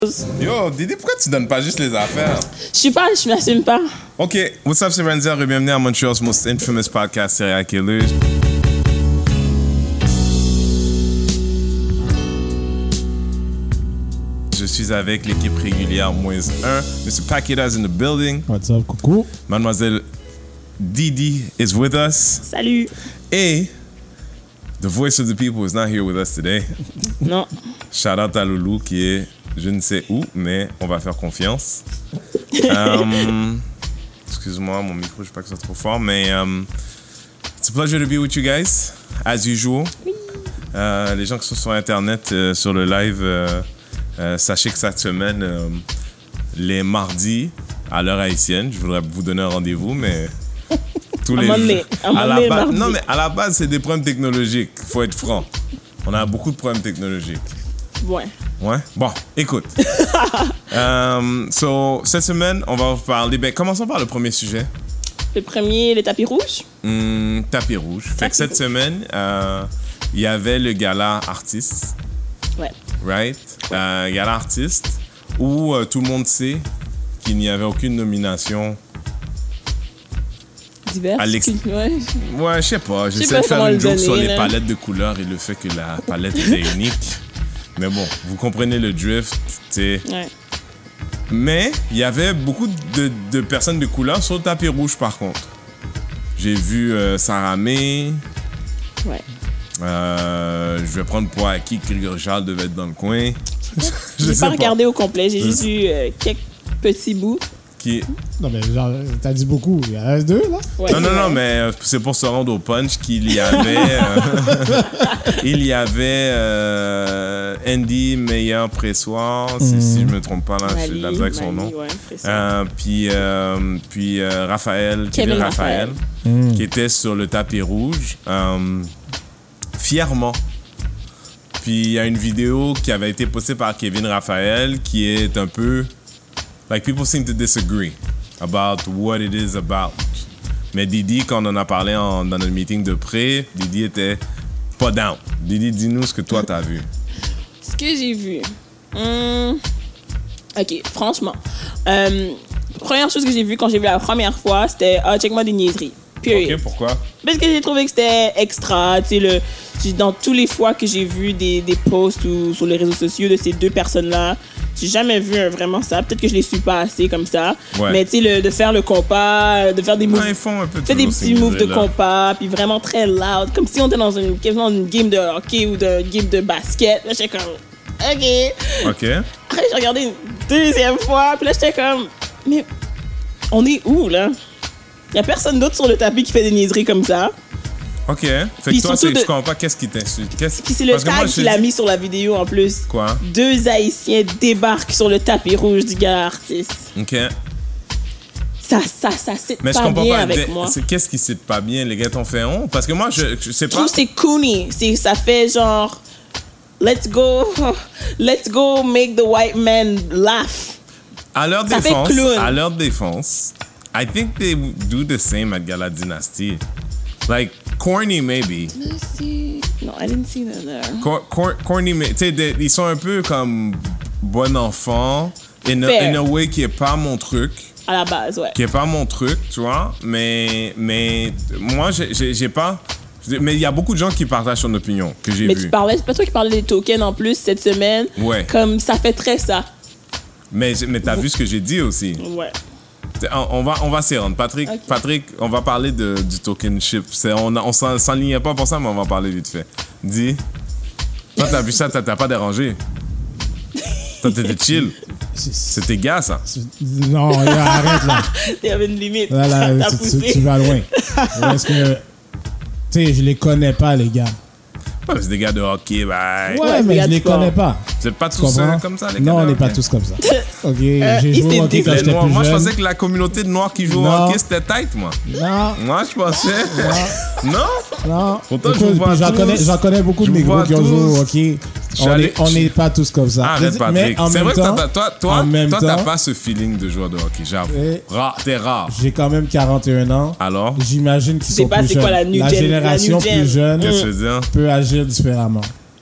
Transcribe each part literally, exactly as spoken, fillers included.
Yo, Didi, pourquoi tu donnes pas juste les affaires? Je suis pas, je m'assume pas. Ok, what's up, c'est Renzer et bienvenue à Montreal's most infamous podcast, Serial Killers. Je suis avec l'équipe régulière moins un. Mister Paquetas in the building. What's up, coucou? Mademoiselle Didi is with us. Salut. Et the voice of the people is not here with us today. Non. Shout out à Loulou qui est je ne sais où, mais on va faire confiance. um, excuse-moi, mon micro, je ne sais pas que c'est trop fort, mais um, it's a pleasure to be with you guys, as usual. Oui. Euh, les gens qui sont sur Internet, euh, sur le live, euh, euh, sachez que cette semaine, euh, les mardis, à l'heure haïtienne, je voudrais vous donner un rendez-vous, mais tous les jours. À la base, non, mais à la base, c'est des problèmes technologiques, il faut être franc. On a beaucoup de problèmes technologiques. Ouais. Ouais? Bon, écoute. um, so, cette semaine, on va vous parler... Ben, commençons par le premier sujet. Le premier, le tapis rouge. Mmh, tapis rouge. Tapis fait que cette rouge. semaine, il euh, y avait le gala artiste. Ouais. Right? Ouais. Euh, gala artiste, où euh, tout le monde sait qu'il n'y avait aucune nomination... Diverses. Ouais, ouais je sais pas. J'essaie de faire une joke sur les là. palettes de couleurs et le fait que la palette était unique. Mais bon, vous comprenez le drift, tu sais. Ouais. Mais il y avait beaucoup de, de personnes de couleur sur le tapis rouge, par contre. J'ai vu euh, Sarah May. Ouais. Euh, je vais prendre pour acquis que Grégory Charles devait être dans le coin. Je n'ai pas, pas regardé au complet. J'ai juste vu euh, quelques petits bouts. Qui... Non, mais genre, t'as dit beaucoup. Il y en a deux, là? Ouais, non, non, non, mais c'est pour se rendre au punch qu'il y avait... euh, il y avait euh, Andy Meyer-Pressoir, mm. si, si je ne me trompe pas, là, Mali, je l'avais avec son Mali, nom. Ouais, euh, puis euh, puis euh, Raphaël, Kevin, Kevin Raphaël, Raphaël mm. qui était sur le tapis rouge, euh, fièrement. Puis il y a une vidéo qui avait été postée par Kevin Raphaël qui est un peu... Like, people seem to disagree about what it is about. Mais Didi, quand on en a parlé en, dans notre meeting de pré, Didi était pas down. Didi, dis-nous ce que toi, t'as vu. Ce que j'ai vu... Hum... OK, franchement. Euh, première chose que j'ai vue quand j'ai vu la première fois, c'était « Ah, check-moi des niaiseries. » Period. OK, pourquoi? Parce que j'ai trouvé que c'était extra. Tu sais, le, dans tous les fois que j'ai vu des, des posts ou sur les réseaux sociaux de ces deux personnes-là, j'ai jamais vu un, vraiment ça. Peut-être que je les suis pas assez comme ça. Ouais. Mais tu sais, de faire le compas, de faire des moves. Ouais, ils font un peu faire des petits moves de compas, puis vraiment très loud. Comme si on était dans une, dans une game de hockey ou de game de basket. Là, j'étais comme, OK. OK. Après, j'ai regardé une deuxième fois, puis là, j'étais comme, mais on est où, là? Il n'y a personne d'autre sur le tapis qui fait des niaiseries comme ça. OK. Fait puis que toi, c'est, de... je comprends pas qu'est-ce qui t'insulte. Qu'est-ce... Puis c'est le tag qu'il a mis sur la vidéo en plus. Quoi? Deux Haïtiens débarquent sur le tapis rouge du gars artiste. OK. Ça, ça, ça cite mais pas je comprends bien pas, avec de... moi. C'est... Qu'est-ce qui cite pas bien? Les gars t'ont fait honte? Parce que moi, je, je sais pas. Je trouve que c'est coony. C'est, ça fait genre... Let's go... Let's go make the white man laugh. À leur ça défense, à leur défense... I think they do the same at Gala Dynasty. Like, corny maybe. Let's see. No, I didn't see that there. Cor- cor- corny, tu sais, ils sont un peu comme bon enfant, in a, in a way qui est pas mon truc. À la base, ouais. Qui est pas mon truc, tu vois. Mais, mais moi, j'ai, j'ai, j'ai pas... Mais il y a beaucoup de gens qui partagent ton opinion, que j'ai mais vu. Mais tu parlais, c'est pas toi qui parlais des tokens en plus cette semaine. Ouais. Comme ça fait très ça. Mais, mais t'as vu ce que j'ai dit aussi. Ouais. On va, on va s'y rendre. Patrick, okay. Patrick, on va parler de, du tokenship. C'est, on on s'en, s'enlignait pas pour ça, mais on va parler vite fait. Dis, toi, t'as vu ça, t'as, t'as pas dérangé. Toi, t'étais chill. C'est tes gars, ça. Non, arrête, là. Il y avait une limite. Là, là, tu, tu, tu vas loin. Parce que, tu sais, je les connais pas, les gars. Ouais, c'est des gars de hockey, bah. Ouais, ouais mais je les connais pas. Vous êtes pas tous euh, comme ça, les gars? Non, on n'est pas tous comme ça. Ok, euh, j'ai joué au hockey quand j'étais plus jeune. Moi, je pensais que la communauté de Noirs qui jouent au hockey, c'était tight, moi. Non. Moi, je pensais. Non? Non? Non. Pourtant, écoute, je vois j'en, tous. connais, j'en connais beaucoup de négros qui ont joué au hockey. On n'est pas tous comme ça. Arrête, Patrick. C'est vrai temps, que toi, toi, toi t'as pas ce feeling de joueur de hockey. J'avoue. Ra- t'es rare. J'ai quand même quarante et un ans. Alors? J'imagine qu'ils sont pas, plus c'est jeunes. Quoi, la, la gen, génération la plus jeune mmh. peut agir différemment.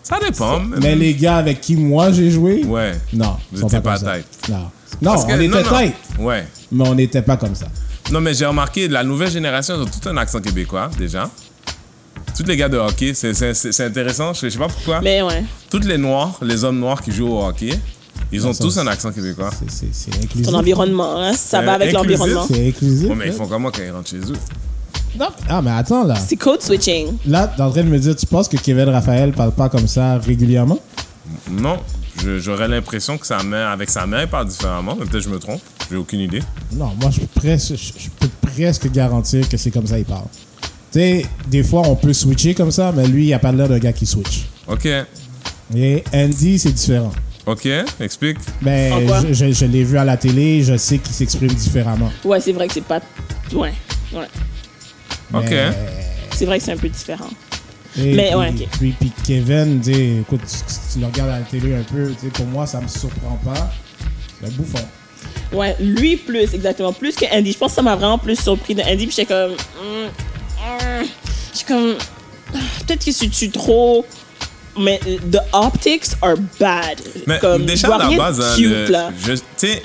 Ça dépend. Mais, mais les gars avec qui moi j'ai joué, ouais. non. Vous n'étiez pas, pas tight. Non, non que, on était non, non. tight. Ouais. Mais on n'était pas comme ça. Non, mais j'ai remarqué, la nouvelle génération, ils ont tout un accent québécois, déjà. Tous les gars de hockey, c'est, c'est, c'est intéressant, je sais pas pourquoi. Mais ouais. Tous les noirs, les hommes noirs qui jouent au hockey, ils ont ça, tous un accent québécois. C'est, c'est, c'est inclusif. Ton environnement, hein, ça C'est va avec inclusif. l'environnement. C'est inclusif. Oh, mais ils font comment quand ils rentrent chez eux? Non. Ah, mais attends, là. C'est code switching. Là, t'es en train de me dire, tu penses que Kevin Raphaël parle pas comme ça régulièrement? Non. Je, j'aurais l'impression que sa mère, avec sa mère, il parle différemment, mais peut-être je me trompe. J'ai aucune idée. Non, moi, je peux presque, je, je peux presque garantir que c'est comme ça qu'il parle. Tu sais, des fois, on peut switcher comme ça, mais lui, il a pas l'air d'un gars qui switch. OK. Et Andy, c'est différent. OK, explique. Ben, En quoi? je, je, je l'ai vu à la télé, je sais qu'il s'exprime différemment. Ouais, c'est vrai que c'est pas. Ouais. Ouais. OK. Mais, C'est vrai que c'est un peu différent. et Mais, puis, ouais, ok. Puis, puis Kevin, tu sais, écoute, si tu le regardes à la télé un peu, tu sais, pour moi, ça me surprend pas. C'est un bouffon. Ouais, lui plus, exactement. Plus que Andy. Je pense que ça m'a vraiment plus surpris de Andy. Puis j'étais comme. Mm, mm. J'étais comme. ah, Peut-être que je suis trop. Mais the optics are bad. Mais comme, déjà, je vois à la rien base, de hein, cute, le- là. je- tu sais,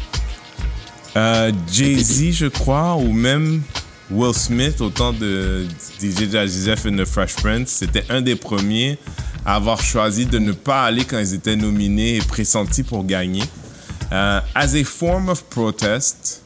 euh, Jay-Z, je crois, ou même Will Smith, au temps de D J Jazzy Jeff et The Fresh Prince, c'était un des premiers à avoir choisi de ne pas aller quand ils étaient nominés et pressentis pour gagner. Euh, as a form of protest,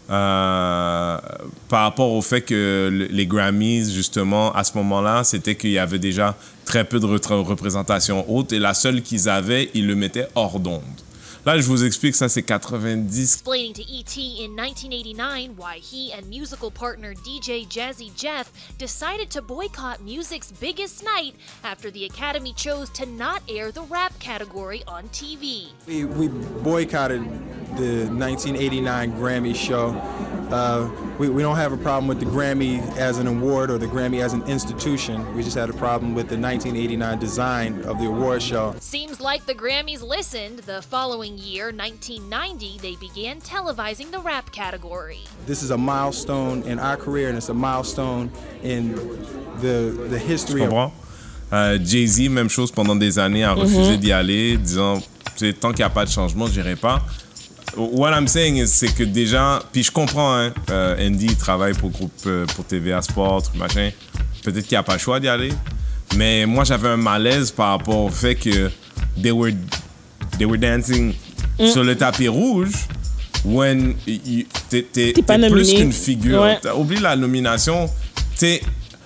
euh, par rapport au fait que le- les Grammys, justement, à ce moment-là, c'était qu'il y avait déjà très peu de re- représentation haute et la seule qu'ils avaient, ils le mettaient hors d'onde. Là, je vous explique, ça, c'est quatre-vingt-dix. Explaining to E T in nineteen eighty-nine why he and musical partner D J Jazzy Jeff decided to boycott music's biggest night after the Academy chose to not air the rap category on T V. We, we boycotted the nineteen eighty-nine Grammy show. Uh, we, we don't have a problem with the Grammy as an award or the Grammy as an institution. We just had a problem with the nineteen eighty-nine design of the award show. Seems like the Grammys listened. The following year, nineteen ninety, they began televising the rap category. This is a milestone in our career, and it's a milestone in the, the history Tu of... comprends? Euh, Jay-Z, même chose pendant des années, a refusé d'y aller, disant, tu sais, tant qu'il n'y a pas de changement, je n'irai pas. What I'm saying is, c'est que déjà, puis je comprends, hein, euh, Andy travaille pour groupe, euh, pour T V A Sport, truc, machin. Peut-être qu'il n'y a pas le choix d'y aller. Mais moi, j'avais un malaise par rapport au fait que they were, they were dancing mm. sur le tapis rouge when you, t'es, t'es, t'es, pas t'es plus nominé. qu'une figure. Ouais. Oublie la nomination. T'es,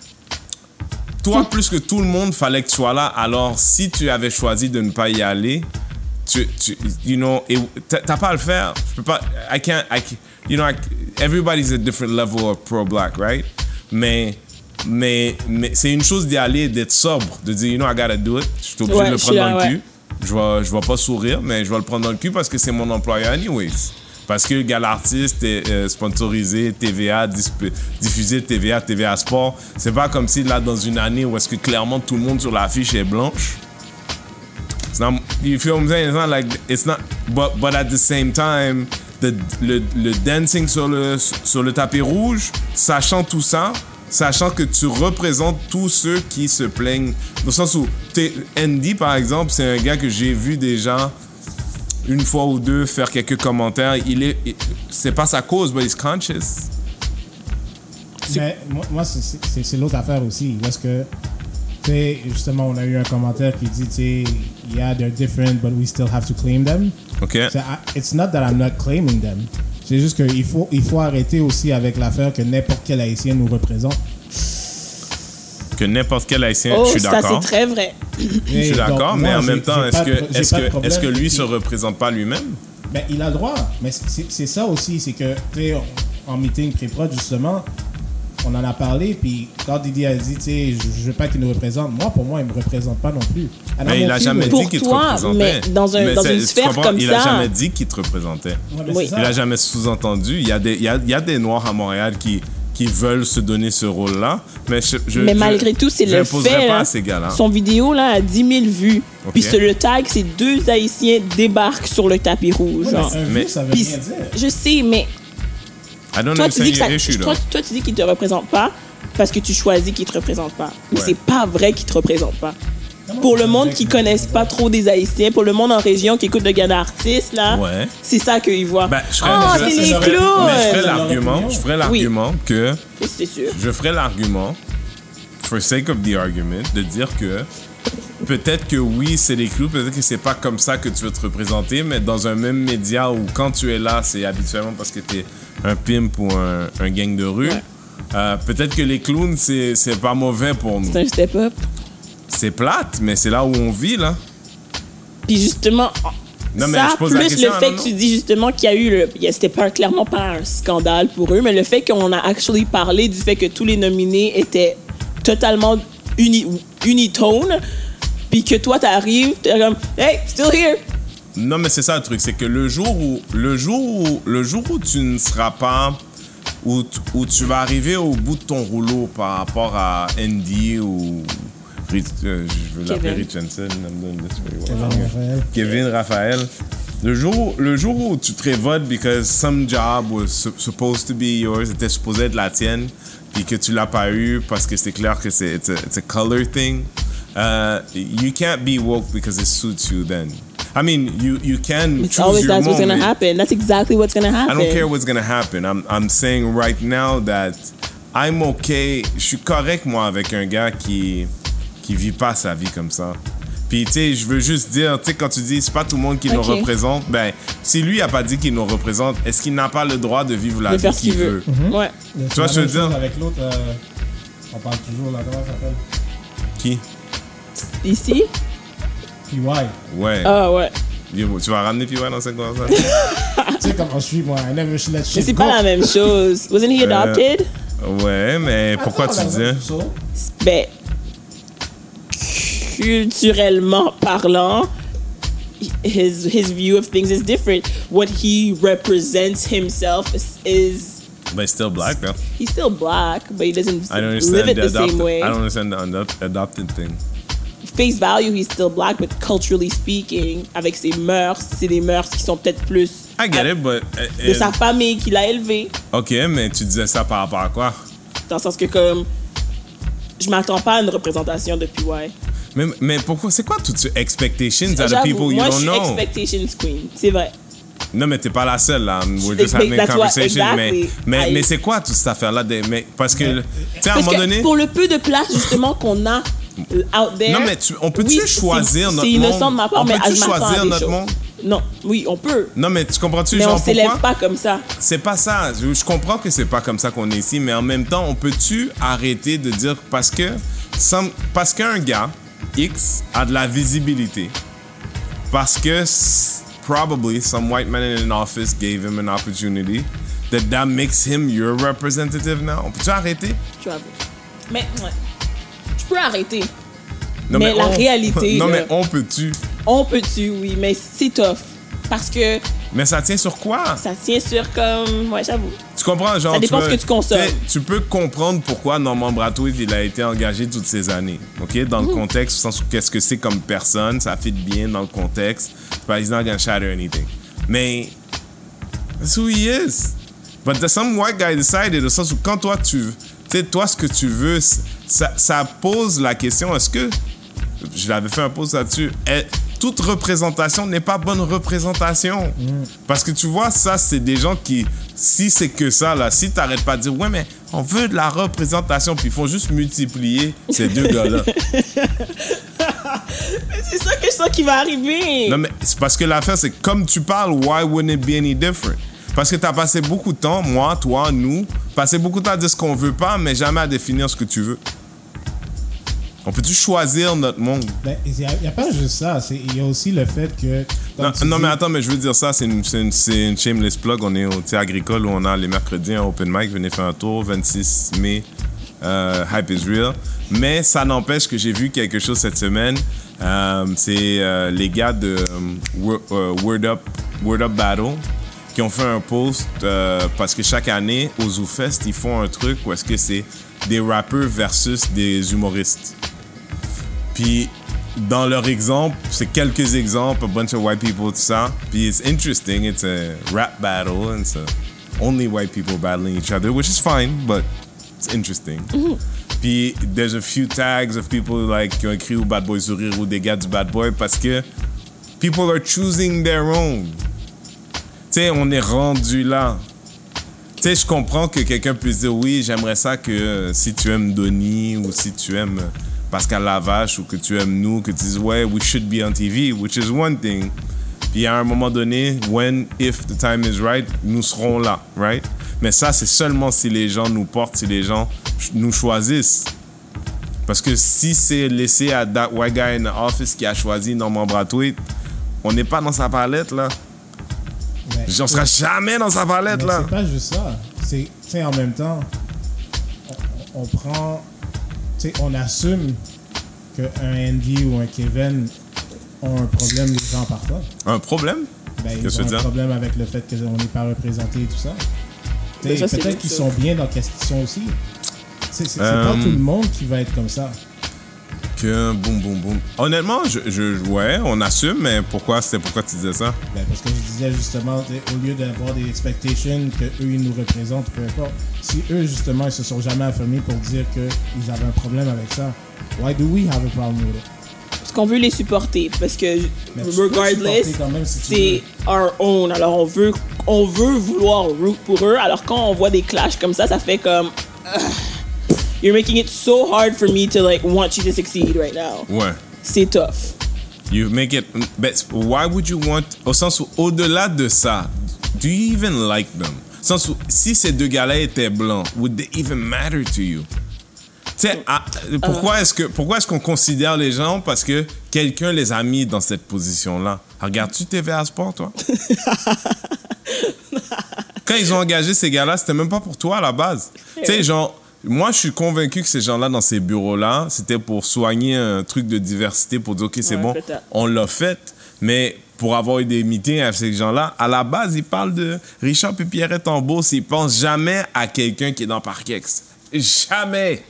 toi, plus que tout le monde, fallait que tu sois là. Alors, si tu avais choisi de ne pas y aller, tu, tu you know, et t'as, t'as pas à le faire. Je peux pas. I can't. I can't you know, I, everybody's a different level of pro-black, right? Mais, mais, mais c'est une chose d'y aller et d'être sobre, de dire, you know, I gotta do it. Je suis obligé Ouais, de le je prendre suis dans là, le ouais. cul. Je vais, je vais pas sourire, mais je vais le prendre dans le cul parce que c'est mon employeur, anyways. Parce que le gars, l'artiste est euh, sponsorisé, T V A, disp- diffusé T V A, T V A Sport. C'est pas comme si là, dans une année où est-ce que clairement tout le monde sur l'affiche est blanche. It's not, you feel what I'm saying? It's not like, it's not, but, but at the same time, the, le, le dancing sur le, sur le tapis rouge, sachant tout ça, sachant que tu représentes tous ceux qui se plaignent. Dans le sens où, t'es, Andy, par exemple, c'est un gars que j'ai vu déjà une fois ou deux faire quelques commentaires. Il est, c'est pas sa cause, but he's conscious. Mais moi, moi c'est, c'est, c'est l'autre affaire aussi. Parce que, tu sais, justement, on a eu un commentaire qui dit, tu sais, yeah, they're different, but we still have to claim them. OK? C'est, I- it's not that I'm not claiming them. C'est juste qu'il faut, il faut arrêter aussi avec l'affaire que n'importe quel Haïtien nous représente. Que n'importe quel Haïtien, Oh, je suis ça, d'accord. c'est très vrai. Je suis d'accord, mais en même temps, est-ce que, est-ce que, que, est-ce que lui se représente pas lui-même? Ben, il a le droit. Mais c'est, c'est ça aussi, c'est que, tu sais, en meeting pré-prod, justement, on en a parlé, puis quand Didi a dit, tu sais, je, je veux pas qu'il nous représente, moi, pour moi, il me représente pas non plus. And Mais I'm il a okay jamais with dit it. Pour qu'il te toi, représentait. mais dans un- dans c'est- une tu sphère comprends? comme Il ça. a jamais dit qu'il te représentait. Ouais, mais Oui. c'est ça. Il a jamais sous-entendu. Il y a des, il y a, il y a des Noirs à Montréal qui, qui veulent se donner ce rôle-là, mais je, je- Mais je- malgré tout, c'est le j'imposerais fait. pas là. à ces gars-là. Son vidéo là a dix mille vues. Ok. Puis sur le tag, c'est deux Haïtiens débarquent sur le tapis rouge. Ouais, genre. mais un Mais- vue, ça veut Puis, rien dire. je sais, mais I don't toi tu, dis que understand ça, your issue, toi, though. toi, tu dis qu'il te représente pas parce que tu choisis qu'il te représente pas. Mais Ouais. c'est pas vrai qu'il te représente pas. pour le monde qui connaissent pas trop des Haïtiens, pour le monde en région qui écoute le gars d'artistes, là, Ouais. c'est ça qu'ils voient. Ben, je ferais- oh, je- c'est je- les je- clowns! Mais je ferais leur l'argument, opinion. je ferais l'argument que, C'est sûr. je ferais l'argument, for sake of the argument, de dire que peut-être que oui, c'est les clous, peut-être que c'est pas comme ça que tu veux te représenter, mais dans un même média où quand tu es là, c'est habituellement parce que tu es un pimp ou un, un gang de rue. Ouais. Euh, peut-être que les clowns, c'est, c'est pas mauvais pour nous. C'est un step-up. C'est plate, mais c'est là où on vit, là. Puis justement, Non, mais ça, je pose plus la question, le fait non, que tu dis justement qu'il y a eu... Le, il y a- c'était pas, clairement pas un scandale pour eux, mais le fait qu'on a actually parlé du fait que tous les nominés étaient totalement uni, unitone, puis que toi, t'arrives, t'es comme « Hey, still here! Non, mais c'est ça le truc, c'est que le jour où, le jour où, le jour où tu ne seras pas, où, tu- où tu vas arriver au bout de ton rouleau par rapport à Andy ou Rich- euh, je veux l'appeler Kevin. Rich Hansen, I'm doing this very well. Kevin Raphaël. Kevin Raphaël. Le jour, le jour où tu te révoltes because some job was su- supposed to be yours, était supposé être la tienne, puis que tu l'as pas eu parce que c'est clair que c'est it's a, it's a color thing. Uh, you can't be woke because it suits you then. I mean, you you can It's choose always your that's what's moment. gonna happen. That's exactly what's gonna happen. I don't care what's gonna happen. I'm I'm saying right now that I'm okay. Je suis correct moi avec un gars qui qui vit pas sa vie comme ça. Puis tu sais, je veux juste dire, tu sais, quand tu dis c'est pas tout le monde qui nous Ok. représente, ben si lui a pas dit qu'il nous représente, est-ce qu'il n'a pas le droit de vivre la De vie faire ce qu'il qu'il veut? veut. Ouais. C'est Tu vois la ce que je même veux dire? chose avec l'autre, euh, on parle toujours, là, comment ça s'appelle? Qui? Ici? P Y. Ouais. Ah ouais. Yo, tu vas ramener P Y dans cette conversation? Tu sais comment je suis, moi. I never let Mais shit c'est go. pas la même chose. Wasn't he Euh, adopted? Ouais, mais pourquoi Attends, tu la disais? même chose. Ben, culturellement parlant, his his view of things is different. What he represents himself is, is But still black, though. he's still black, but he doesn't I don't live understand it the the adopted. same way. I don't understand the adop- adopted thing. Face value, he's still black, but culturally speaking, avec ses mœurs, c'est des mœurs qui sont peut-être plus I get it, but uh, de uh, sa famille qui l'a élevé. ok, mais tu disais ça par rapport à quoi? Dans le sens que comme je m'attends pas à une représentation de P Y. Mais, mais pourquoi? C'est quoi toutes ces expectations out of J'avoue, people you moi, don't je suis know? expectations queen, c'est vrai. Non, mais t'es pas la seule, là. We're just But having a that's what- conversation. exactly. Mais, mais, I- mais c'est quoi toute cette affaire-là? de- mais, parce que, tu sais, à un Parce moment que donné... pour le peu de place justement qu'on a euh, out there. Non, mais tu- on peut-tu oui, choisir c'est- notre C'est innocent monde? de ma part, On mais peut-tu je m'attends à choisir des notre choses. monde? Non, oui, on peut. Non, mais tu comprends-tu, Mais genre, on s'élève pourquoi? pas comme ça. C'est pas ça. Je, je comprends que c'est pas comme ça qu'on est ici, mais en même temps, on peut-tu arrêter de dire parce que some- parce qu'un gars X a de la visibilité, parce que s- probably some white man in an office gave him an opportunity, that that makes him your representative now. On peut-tu arrêter? Tu vois. Mais ouais. Je peux arrêter. Non, Mais la on- réalité, Non, là- mais on peut-tu? On peut-tu, oui, mais c'est tough. Parce que Mais ça tient sur quoi? ça tient sur comme. Ouais, j'avoue. Tu comprends, genre. Ça dépend tu ce peux- que tu consommes. tu sais, Tu peux comprendre pourquoi Norman Brathwaite il a été engagé toutes ces années, ok, dans le contexte, au sens où qu'est-ce que c'est comme personne, ça fit bien dans le contexte. But he's not gonna shatter anything. Mais that's who he is. But there's some white guy decided, au sens où quand toi tu, tu sais, toi ce que tu veux, ça, ça pose la question, est-ce que je l'avais fait un pause là-dessus. est- Toute représentation n'est pas bonne représentation. Parce que tu vois, ça, c'est des gens qui, si c'est que ça, là, si t'arrêtes pas de dire, ouais, mais on veut de la représentation, puis ils font juste multiplier ces deux gars-là. C'est ça que je sens qui va arriver. Non, mais c'est parce que l'affaire, c'est que comme tu parles, why wouldn't it be any different? Parce que t'as passé beaucoup de temps, moi, toi, nous, passé beaucoup de temps à dire ce qu'on veut pas, mais jamais à définir ce que tu veux. On peut-tu choisir notre monde? Ben, il n'y a, il y a pas juste ça. c'est- Il y a aussi le fait que. comme Non, tu non, dis- mais attends, mais je veux dire ça, c'est une, c'est une, c'est une shameless plug. On est au Thé Agricole où on a les mercredis un open mic. Venez faire un tour, vingt-six mai, euh, Hype is Real. Mais ça n'empêche que j'ai vu quelque chose cette semaine. Euh, c'est euh, les gars de euh, Word, euh, Word Up, Word Up Battle qui ont fait un post euh, parce que chaque année, au ZooFest, ils font un truc où est-ce que c'est des rappeurs versus des humoristes. Puis, dans leur exemple, c'est quelques exemples, a bunch of white people, tout ça. Puis, it's interesting. It's a rap battle, and it's a only white people battling each other, which is fine, but it's interesting. Puis, there's a few tags of people like, qui ont écrit au Bad Boy Sourire ou des gars du Bad Boy parce que people are choosing their own. Tu sais, on est rendu là. Tu sais, je comprends que quelqu'un puisse dire oui, j'aimerais ça que euh, si tu aimes Donnie ou si tu aimes Pascal Lavache ou que tu aimes nous, que tu dises ouais, we should be on T V, which is one thing. Puis à un moment donné, when, if the time is right, nous serons là, right? Mais ça, c'est seulement si les gens nous portent, si les gens ch- nous choisissent. Parce que si c'est laissé à that white guy in the office qui a choisi Norman Brathwaite, on n'est pas dans sa palette, là. Mais, On sera jamais dans sa palette, mais là. c'est pas juste ça. C'est, tu sais, en même temps, on, on prend, tu sais, on assume qu'un Andy ou un Kevin ont un problème, les gens parfois. Un problème? Ben, Qu'est-ce que ils ont tu un veux dire? problème avec le fait qu'on n'est pas représenté et tout ça. Tu sais, Ben, ça, c'est peut-être autre qu'ils chose. sont bien dans qu'est-ce qu'ils sont aussi. C'est, c'est, c'est Euh, pas tout le monde qui va être comme ça. Que boum, boum, boum. Honnêtement, je, je, ouais, on assume, mais pourquoi, c'était pourquoi tu disais ça? Ben, parce que je disais justement, tu sais, au lieu d'avoir des expectations que eux ils nous représentent, peu importe, si eux justement ils se sont jamais affirmés pour dire qu'ils avaient un problème avec ça, why do we have a problem with it? Parce qu'on veut les supporter. Parce que, Mais tu peux regardless, supporter quand même si tu c'est our own. Alors, on veut, on veut vouloir root pour eux. Alors, quand on voit des clashs comme ça, ça fait comme... Ugh, you're making it so hard for me to, like, want you to succeed right now. Ouais. C'est tough. You make it. But why would you want. Au sens où, au-delà de ça, do you even like them? Au sens où, si ces deux gars-là étaient blancs, would they even matter to you? Tu sais, ah, pourquoi est-ce que pourquoi est-ce qu'on considère les gens parce que quelqu'un les a mis dans cette position-là? Regardes-tu T V A Sport, toi? Quand ils ont engagé ces gars-là, c'était même pas pour toi à la base. Tu sais, genre, moi, je suis convaincu que ces gens-là, dans ces bureaux-là, c'était pour soigner un truc de diversité, pour dire, OK, c'est Ouais, bon, peut-être. on l'a fait. Mais pour avoir eu des meetings avec ces gens-là, à la base, ils parlent de Richard et Pierrette en Beauce. Ils pensent jamais à quelqu'un qui est dans Parkex. Jamais.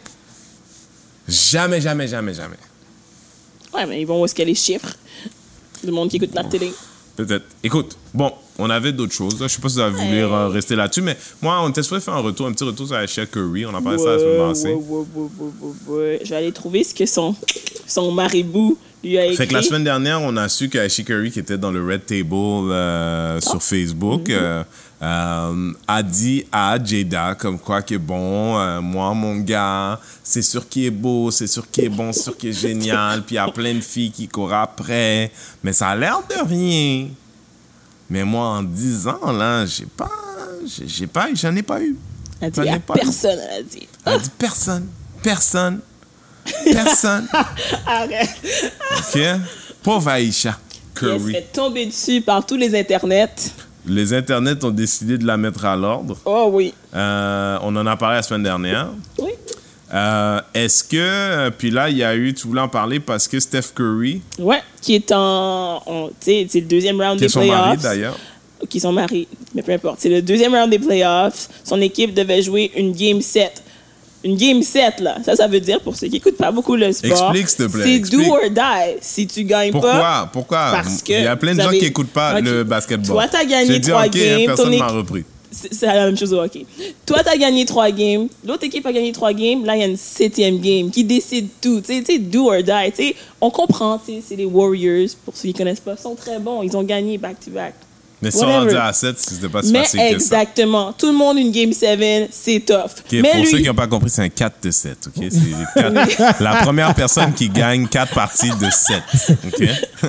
Jamais, jamais, jamais, jamais. Ouais, mais ils vont où est-ce qu'il y a les chiffres du monde qui écoute la télé. Peut-être. Écoute, bon, on avait d'autres choses. Là. Je sais pas si vous avez voulu Hey. euh, rester là-dessus, mais moi, on était supposé faire un retour, un petit retour sur Aisha Curry. On a parlé de ça la semaine passée. Ouais, ouais, ouais, ouais, ouais, ouais. Je vais aller trouver ce que son, son maribou lui a écrit. Fait que la semaine dernière, on a su qu'Aisha Curry, qui était dans le Red Table euh, sur Facebook, euh, euh, a dit à Jada comme quoi que bon, euh, moi, mon gars, c'est sûr qu'il est beau, c'est sûr qu'il est bon, c'est sûr qu'il est génial, puis il y a plein de filles qui courent après, mais ça a l'air de rien. Mais moi, en dix ans, là, j'ai pas, j'ai, j'ai pas, j'en ai pas eu. Elle a dit J'en ai à pas eu. personne, elle a dit. Elle a dit personne, personne, personne. Arrête. OK? Pauvre Aisha Puis elle se Curry. fait tomber dessus par tous les internets. Les internets ont décidé de la mettre à l'ordre. Oh oui. Euh, on en a parlé la semaine dernière. Oui. Euh, est-ce que... euh, Puis là, il y a eu... Tu voulais en parler parce que Steph Curry, Ouais, qui est en. en- Tu sais, c'est le deuxième round qui est des son playoffs. mari d'ailleurs, Qui sont mariés, mais peu importe. C'est le deuxième round des playoffs. Son équipe devait jouer une game sept. Une game sept, là. Ça, ça veut dire, pour ceux qui n'écoutent pas beaucoup le sport, Explique, s'il te plaît, c'est explique. do or die. Si tu gagnes pas, pourquoi? Pourquoi? parce que Il y a plein de vous gens avez- qui n'écoutent pas Ok. le basketball. Toi, t'as gagné J'ai dit, trois OK, hein, games, personne ton ne m'a équipe- repris. c'est c'est la même chose au hockey. Toi, t'as gagné trois games. L'autre équipe a gagné trois games. Là, il y a une septième game qui décide tout. Tu sais, tu sais, do or die. Tu sais, on comprend. Tu sais, c'est les Warriors. Pour ceux qui connaissent pas, ils sont très bons. Ils ont gagné back-to-back. Mais si on Whatever. rendait à sept, c'était pas si Mais facile que ça. exactement. Tout le monde, une game sept, c'est tough. OK, Mais pour lui, ceux qui n'ont pas compris, c'est un quatre de sept. OK? C'est les quatre- la première personne qui gagne quatre parties de sept. OK?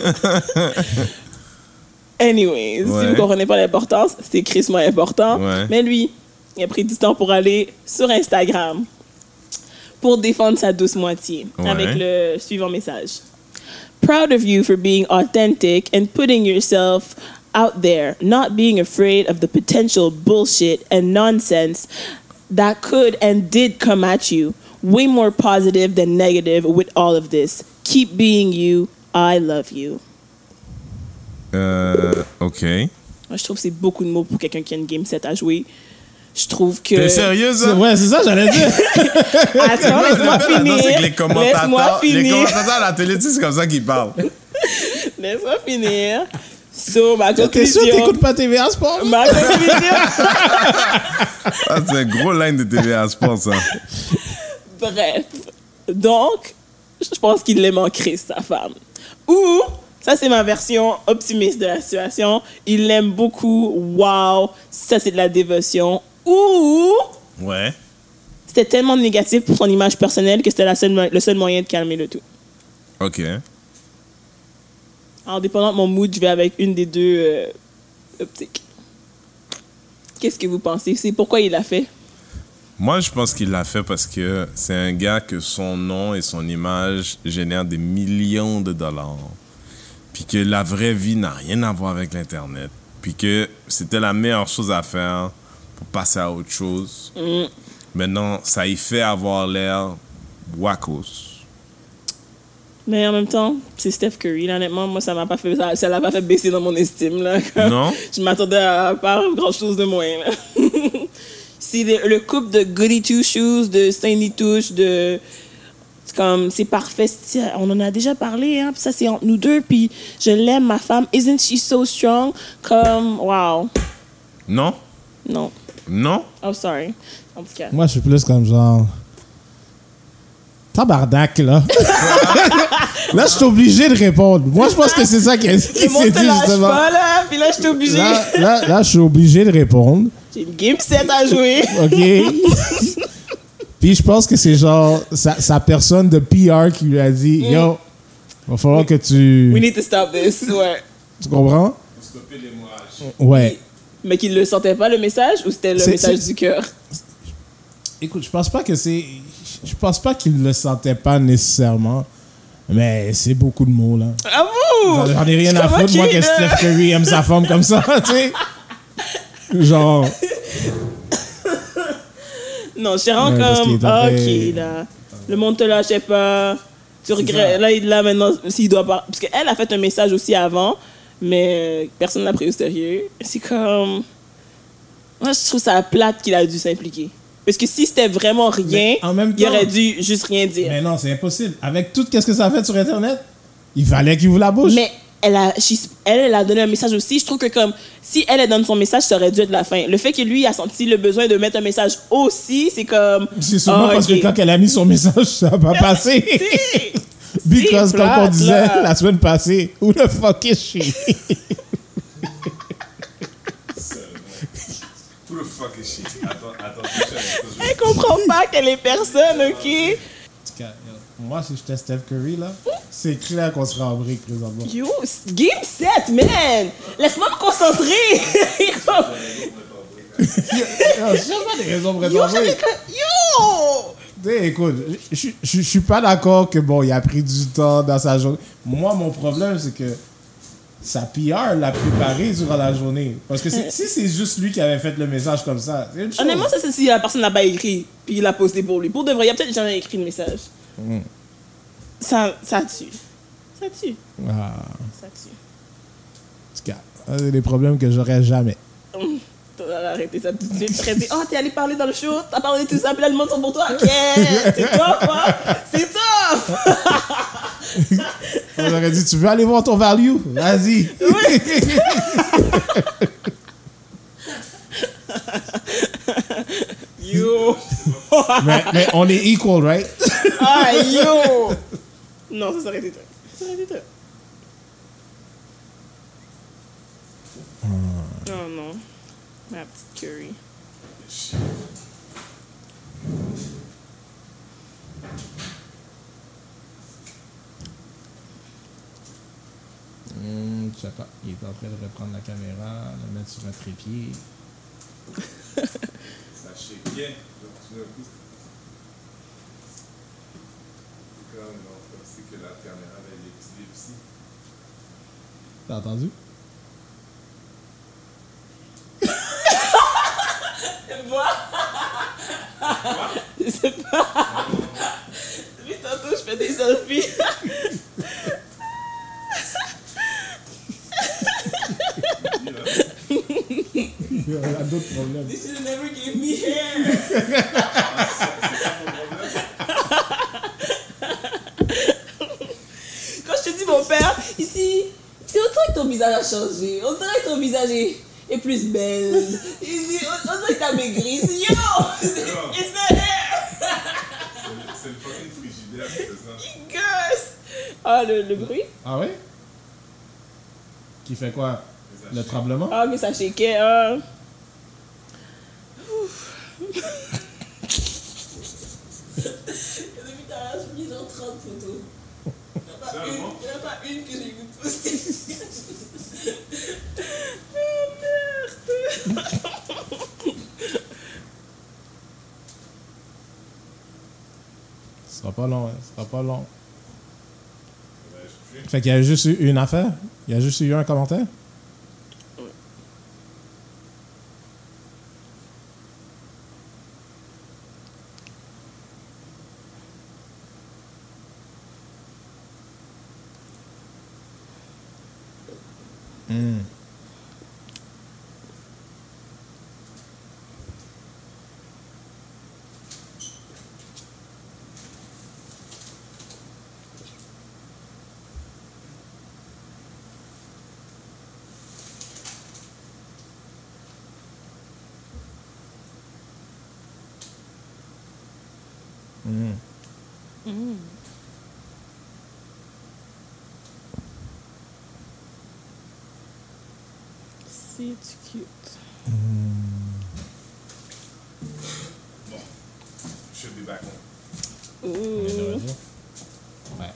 anyways, Ouais. si vous comprenez pas l'importance, c'est crissement important. Ouais. Mais lui, il a pris du temps pour aller sur Instagram pour défendre sa douce moitié Ouais. avec le suivant message. Proud of you for being authentic and putting yourself out there, not being afraid of the potential bullshit and nonsense that could and did come at you. Way more positive than negative with all of this. Keep being you. I love you. Euh, OK. Moi, je trouve que c'est beaucoup de mots pour quelqu'un qui a une game set à jouer. Je trouve que... T'es sérieux, ça? Ouais, c'est ça, j'allais dire. Attends, laisse-moi Non, c'est que les finir. Laisse-moi commentateurs, les finir. commentateurs à la télé, tu sais, c'est comme ça qu'ils parlent. Laisse-moi finir. So, ma T'es sûr que conclusion... t'écoutes pas T V A Sport? Ma conclusion... Ah, c'est un gros line de T V A Sport, ça. Bref. Donc, je pense qu'il l'aime en Christ, sa femme. Ou, ça c'est ma version optimiste de la situation, il l'aime beaucoup, wow, ça c'est de la dévotion. Ou, Ouais. c'était tellement négatif pour son image personnelle que c'était la seule, le seul moyen de calmer le tout. OK. En dépendant de mon mood, je vais avec une des deux euh, optiques. Qu'est-ce que vous pensez? C'est pourquoi il l'a fait? Moi, je pense qu'il l'a fait parce que c'est un gars que son nom et son image génèrent des millions de dollars. Puis que la vraie vie n'a rien à voir avec l'Internet. Puis que c'était la meilleure chose à faire pour passer à autre chose. Mm. Maintenant, ça y fait avoir l'air wackos. Mais en même temps, c'est Steph Curry. Là, honnêtement, moi, ça m'a pas fait, ça, ça l'a pas fait baisser dans mon estime. Là. Non? Je m'attendais à pas grand-chose de moins. Là. C'est le, le couple de Goody Two Shoes, de Sandy Touche, de... C'est comme, c'est parfait. C'est- on en a déjà parlé, hein. Puis ça, c'est entre nous deux. Puis je l'aime, ma femme. Isn't she so strong? Comme, wow. Non? Non. Non? Oh, sorry. En tout cas. Moi, je suis plus comme genre. Tabarnak, là. Là, je suis obligé de répondre. Moi, je pense que c'est ça qui, qui Le s'est monde dit, te lâche justement. pas, là. Puis là, je suis obligée. Là, là, là, je suis obligé de répondre. J'ai une game set à jouer. OK? Puis je pense que c'est genre sa, sa personne de P R qui lui a dit Yo, va falloir que tu. We need to stop this. Ouais. Tu comprends? Ouais. Mais qu'il le sentait pas, le message, ou c'était le C'est- message c'est- du cœur? Écoute, je pense pas que c'est. Je pense pas qu'il le sentait pas nécessairement. Mais c'est beaucoup de mots, là. Ah vous! J'en j'en ai rien à Comment foutre, moi, qu'il, que là? Steph Curry aime sa femme comme ça, tu sais. Genre. Non, je rends Ouais, parce qu'il comme, est en ok, train- là. Le monde te lâchait pas. Tu regrettes. Là, il là maintenant, s'il doit pas. Parce qu'elle a fait un message aussi avant, mais personne l'a pris au sérieux. C'est comme. Moi, je trouve ça plate qu'il a dû s'impliquer. Parce que si c'était vraiment rien, Mais en même il temps- aurait dû juste rien dire. Mais non, c'est impossible. Avec tout ce que ça a fait sur Internet, il fallait qu'il ouvre la bouche. Mais elle a, she's- elle, elle a donné un message aussi. Je trouve que comme si elle, elle donne son message, ça aurait dû être la fin. Le fait que lui a senti le besoin de mettre un message aussi, c'est comme. C'est sûrement ah, parce ok. que quand elle a mis son message, ça n'a pas passé. Si. Because Si, comme on plate, disait là. la semaine passée, who the fuck is she? Who the fuck is she? Attends, attends. Elle comprend pas qu'elle est personne, ok? En tout cas, moi, si j'étais Steph Curry, là, c'est clair qu'on serait en brique présentement. Yo, game set, man! Laisse-moi me concentrer! Non, j'ai pas des raisons pour être Yo, en brique. j'avais que- Yo! T'sais, écoute, je je- je suis pas d'accord que bon, il a pris du temps dans sa journée. Moi, mon problème, c'est que sa P R l'a préparé durant la journée. Parce que c'est- si c'est juste lui qui avait fait le message comme ça, c'est une chose. Honnêtement, ça, c'est si la personne l'a pas écrit, puis il l'a posté pour lui. Pour de vrai, il a peut-être jamais écrit le message. Mm. Ça, ça tue. Ça tue. Ah, Ça tue. en tout cas, ça, c'est des problèmes que j'aurais jamais. Hum, T'as arrêté ça tout de suite. Tu serais dit, oh, t'es allé parler dans le show, t'as parlé de tout ça, puis là, le monde sont pour toi. Yeah! C'est top, hein? C'est top! On aurait dit, tu veux aller voir ton value? Vas-y. Yo! mais, mais on est equal, right? Ah, yo! Non, ça serait été toi. Ça aurait été toi. Oh non. Ma petite Curry. Hmm, je sais pas. Il est en train de reprendre la caméra, la mettre sur un trépied. Ça shake bien. C'est comme, non, c'est que la caméra avait les petits ici. T'as entendu? Je sais pas. Depuis tantôt, je fais des selfies. Il y a d'autres problèmes. You should have never gave me hair. Quand je te dis mon père, ici, c'est on dirait que ton visage a changé. On dirait que ton visage est, est plus belle. Ici, on, on dirait que t'as maigri. Ici, yo! It's the hair! Gosse! Ah, le, le bruit? Ah oui? Qui fait quoi? Le tremblement? Ah, que ça shakeait. Ah. Depuis tout à l'heure, j'ai mis genre trente photos. Il n'y en a pas une, il y en a pas une que j'ai vu poster. Oh merde! Ce sera pas long, hein. Ce sera pas long. Fait qu'il y a juste eu une affaire? Il y a juste eu un commentaire? Hmm. Mm. Mm. C'est cute. Mm. Bon. Should be back home. Ooh. Ouais.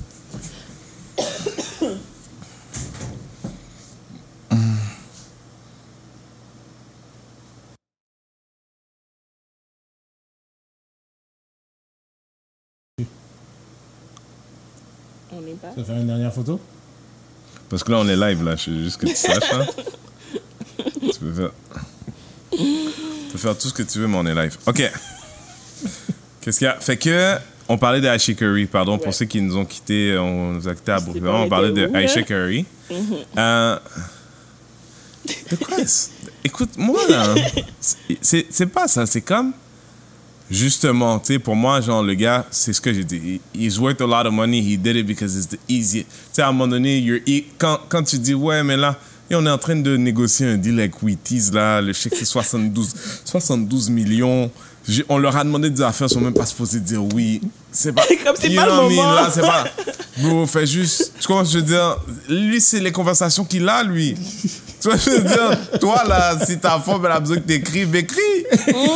On est pas. Tu veux faire une dernière photo? Parce que là, on est live, là. Je veux juste que tu saches, hein. Tu peux faire... Tu peux faire tout ce que tu veux, mais on est live. OK. Qu'est-ce qu'il y a? Fait que... On parlait de Aisha Curry, pardon, Ouais. pour ceux qui nous ont quittés, on nous a quittés à C'était Brooklyn. pas On parlait de été où, Aisha là? Curry. Euh, de quoi est-ce- Écoute, moi, là, c'est- c'est c'est pas ça. C'est comme... Justement, tu sais, pour moi, genre, le gars, c'est ce que j'ai dit. He- He's worth a lot of money. He did it because it's the easiest. Tu sais, à un moment donné, you're e- quand, quand tu dis, ouais, mais là, et on est en train de négocier un deal avec Wheaties, là, le chèque, c'est soixante-douze, soixante-douze millions. J'ai- on leur a demandé des affaires, ils sont même pas supposés dire oui. C'est pas... Comme c'est you pas know le what I mean? moment. Là, c'est pas... Bro, fais juste... Tu comprends ce que je veux dire? Lui, c'est les conversations qu'il a, lui. Tu vois ce que je veux dire? Toi, là, si ta femme, elle a besoin que t'écrives, écris.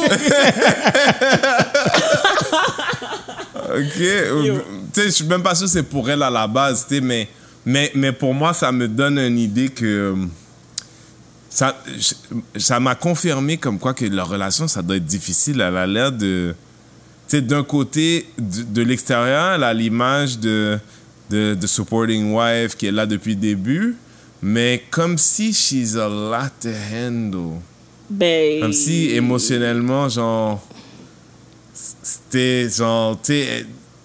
OK. Euh, Tu sais, je suis même pas sûr que c'est pour elle à la base, tu sais, mais, mais, mais pour moi, ça me donne une idée que... Ça, ça m'a confirmé comme quoi que leur relation, ça doit être difficile. Elle a l'air de... Tu sais, d'un côté, de, de l'extérieur, elle a l'image de, de, de supporting wife qui est là depuis le début, mais comme si she's a lot to handle. Ben. Comme si émotionnellement, genre... C'était genre, tu sais...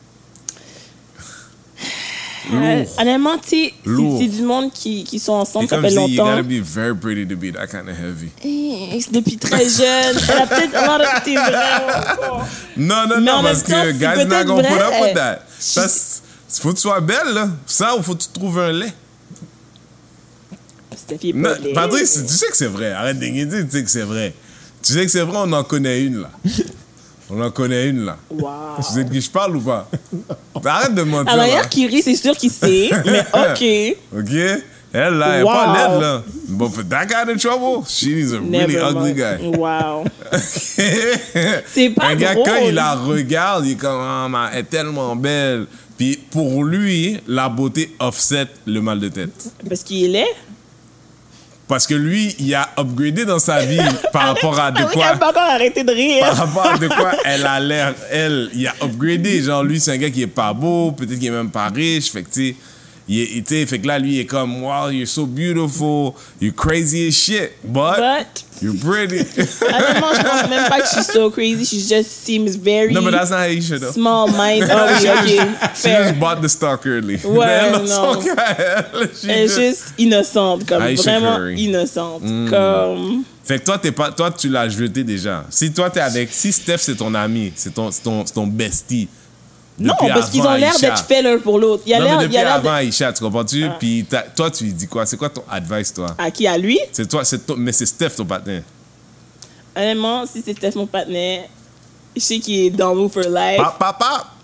Euh, Lourd. honnêtement, tu sais, c'est- Lourd. c'est du monde qui, qui sont ensemble, Et ça comme fait je dis, you longtemps. gotta be very pretty to be that kind of heavy. Eh, c'est depuis très jeune. Elle a peut-être un lot of... T'es vraiment fort. Non, non, Mais en non, parce même temps, que c'est guys not peut-être gonna put up vrai. with that. Ça, c'est- faut que tu sois belle, là. Ça, ou faut que tu trouves un lait. Steph, il est Non, pas laid. Patrice, tu sais que c'est vrai. Arrête de niaiser, tu sais que c'est vrai. Tu sais que c'est vrai, on en connaît une, là. On en connaît une, là. Wow. Tu sais de qui je parle ou pas? Arrête de mentir, À là. manière qu'il rit, c'est sûr qu'il sait, mais OK. OK? Elle, là, elle est Wow. pas laide, là. But for that kind of trouble, she's a really Never ugly mind. guy. Wow. C'est pas Un gars, drôle. quand il la regarde, il est comme, ah, mais elle est tellement belle. Puis pour lui, la beauté offset le mal de tête. Parce qu'il est laid. Parce que lui, il a upgradé dans sa vie par rapport à de Patrick quoi... a pas encore arrêté de Par rire. rapport à de quoi elle a l'air, elle, il a upgradé. Genre, lui, c'est un gars qui est pas beau, peut-être qu'il est même pas riche. Fait que, tu sais, il est- tu sais, fait que là, lui, il est comme, wow, you're so beautiful, you're crazy as shit, but, But, you're pretty. honnêtement, je pense même pas que she's so crazy. She just seems very No, but that's not Aisha, though. small mind. Oh oui, OK. She Fair. just bought the stock early. Ouais, Mais elle, non. son gars, elle, she Elle est just- juste innocente, comme Aisha vraiment Curry. innocente. Comme... Fait que toi, t'es pas, toi, tu l'as jeté déjà. Si toi, t'es avec... Si Steph, c'est ton ami, c'est ton, c'est ton, c'est ton bestie. Non, depuis parce qu'ils avant ont l'air Aisha. d'être faits l'un pour l'autre. Il y a Non, mais l'air... il depuis y a l'air avant de... Aisha, tu comprends-tu? Puis t'as- toi, tu lui dis quoi? C'est quoi ton advice, toi? À qui? À lui? C'est toi, c'est toi, mais c'est Steph, ton partenaire. Honnêtement, si c'était mon partenaire, je sais qu'il est dans vous for life. Papa, papa!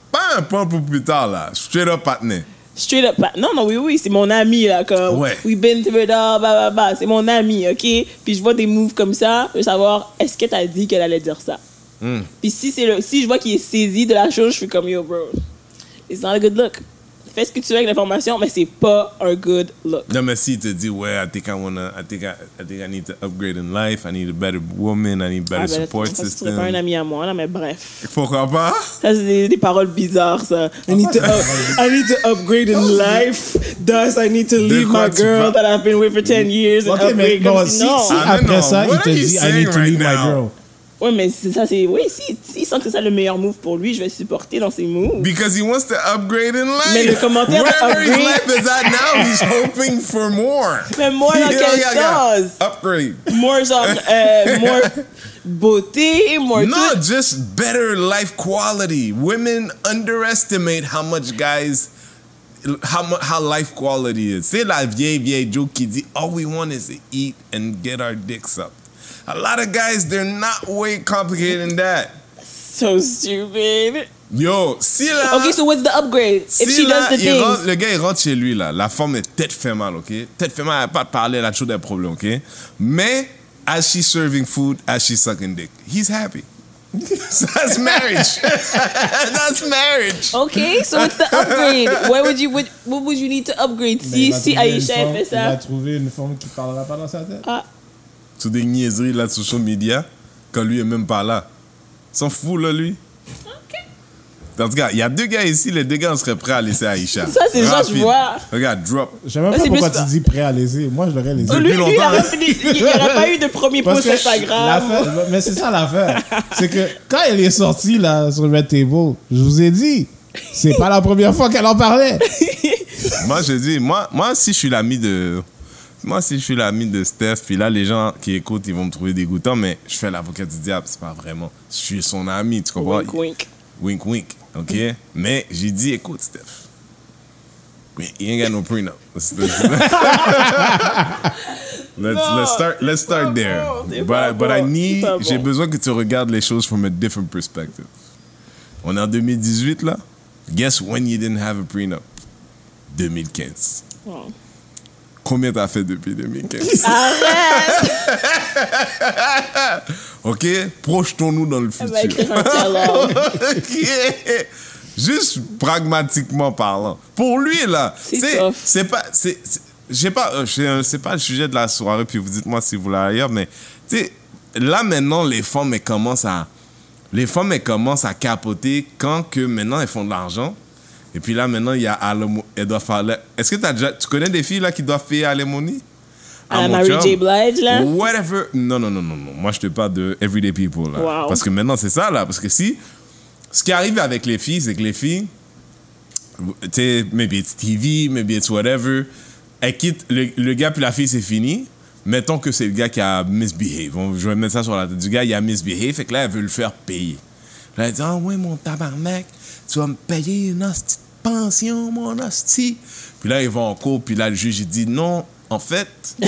Pas un plan pour plus tard, là. Straight up partner. Straight up. Non, non, oui, oui, c'est mon ami, là. Comme, Ouais. we've been through it all, bah, bah, bah. C'est mon ami, OK? Puis je vois des moves comme ça, je veux savoir, est-ce que t'as dit qu'elle allait dire ça? Mm. Puis si, c'est le, si je vois qu'il est saisi de la chose, je suis comme, yo, bro, it's not a good look. Fais ce que tu veux avec l'information, mais c'est pas un good look. Non, mais si il te dit, ouais, I think I wanna, I think I, I think I need to upgrade in life, I need a better woman, I need better Ah, ben, support ça, ça system. serait pas un ami à moi, là, mais bref. Pourquoi pas? Ça, c'est des, des paroles bizarres, ça. I need, to, up- I need to upgrade in life. Thus, I need to leave quoi my tu girl parles? that I've been with for ten years and Ok, mais upgrade. Comme bon, si, si, non. si Ah, après non, ça, what il te are you dit I saying need to right leave my now? girl. Ouais, mais c'est ça, c'est. Oui, si, si il sent que c'est ça le meilleur move pour lui, je vais supporter dans ses moves. Because he wants to upgrade in life. Mais le commentaire Wherever his upgrade- life is at now, he's hoping for more. Mais more dans Yeah, quel yeah, yeah. sens? Upgrade. More genre, euh, more beauté, more No, tout. just better life quality. Women underestimate how much guys, how mu- how life quality is. C'est la vieille vieille joke qui dit all we want is to eat and get our dicks up. A lot of guys, they're not way complicated than that. So stupid. Yo, si là, Okay, so what's the upgrade? If si she là, does the il rentre- things. le gars il rentre chez lui là, la femme est tête fait mal, ok? Tête fait mal, elle n'a pas de parler, elle a toujours des problèmes, ok? Mais as she's serving food, as she's sucking dick, he's happy. So that's marriage. That's marriage. Okay, so what's the upgrade? Where would you, what, what would you need to upgrade? Mais Si, il va si trouver une Aïcha forme- elle fait Il va ça. trouver une forme qui parlera pas dans sa tête. Ah, Sur des niaiseries là sur social media, quand lui est même pas là. S'en fout là, lui. En tout cas, il y a deux gars ici, les deux gars on serait prêts à laisser Aïcha. Ça, c'est ça, je Rapide. vois. Regarde, drop. Je sais même Ah, pas c'est pourquoi plus tu ça. dis prêt à laisser. Moi, je l'aurais laissé. lui, lui, il longtemps, aurait hein. fini- il n'y aurait pas eu de premier Parce post que Instagram. l'affaire- mais c'est ça l'affaire. C'est que quand elle est sortie là sur le Red Table, je vous ai dit, c'est pas la première fois qu'elle en parlait. Moi, je dis, moi, moi, si je suis l'ami de. Moi, si je suis l'ami de Steph, puis là, les gens qui écoutent, ils vont me trouver dégoûtant, mais je fais l'avocat du diable, c'est pas vraiment. Je suis son ami, tu comprends? Wink, wink. Wink, wink, ok? Mais j'ai dit, écoute, Steph, we ain't got no prenup. Let's, let's, let's, let's start, let's start there. bon, c'est But, pas but I bon, need, c'est pas j'ai bon. besoin que tu regardes les choses from a different perspective. On est en deux mille dix-huit, là. Guess when you didn't have a prenup? deux mille quinze. Oh. Combien t'as fait depuis deux mille quinze? Arrête! OK? Projetons-nous dans le Elle va futur. écrire un tell-all. OK? Juste pragmatiquement parlant. Pour lui, là, C'est c'est tough. c'est pas... c'est- c'est- j'ai pas, euh, c'est c'est pas le sujet de la soirée, puis vous dites-moi si vous l'avez ailleurs, mais tu sais, là maintenant, les femmes, elles commencent à... Les femmes, elles commencent à capoter quand que maintenant, elles font de l'argent. Et puis là, maintenant, il y a alimony. Elles doivent faire... la- Est-ce que t'as déjà... tu connais des filles là qui doivent payer alimony? À la mon Mary chum? J. Blige, là? Whatever. Non, non, non, non, non. Moi, je te parle de everyday people, là. Wow. Parce que maintenant, c'est ça, là. Parce que si... Ce qui arrive avec les filles, c'est que les filles... Tu sais, maybe it's T V, maybe it's whatever. Elles quittent... Le, le gars puis la fille, c'est fini. Mettons que c'est le gars qui a misbehave. On- Je vais mettre ça sur la tête du gars. Il a misbehave. Fait que là, elle veut le faire payer. Là, elle dit, ah ouais, mon tabarnak, tu vas me payer une hostie de pension, mon hostie. Puis là, ils vont en cours. Puis là, le juge, il dit, non, en fait...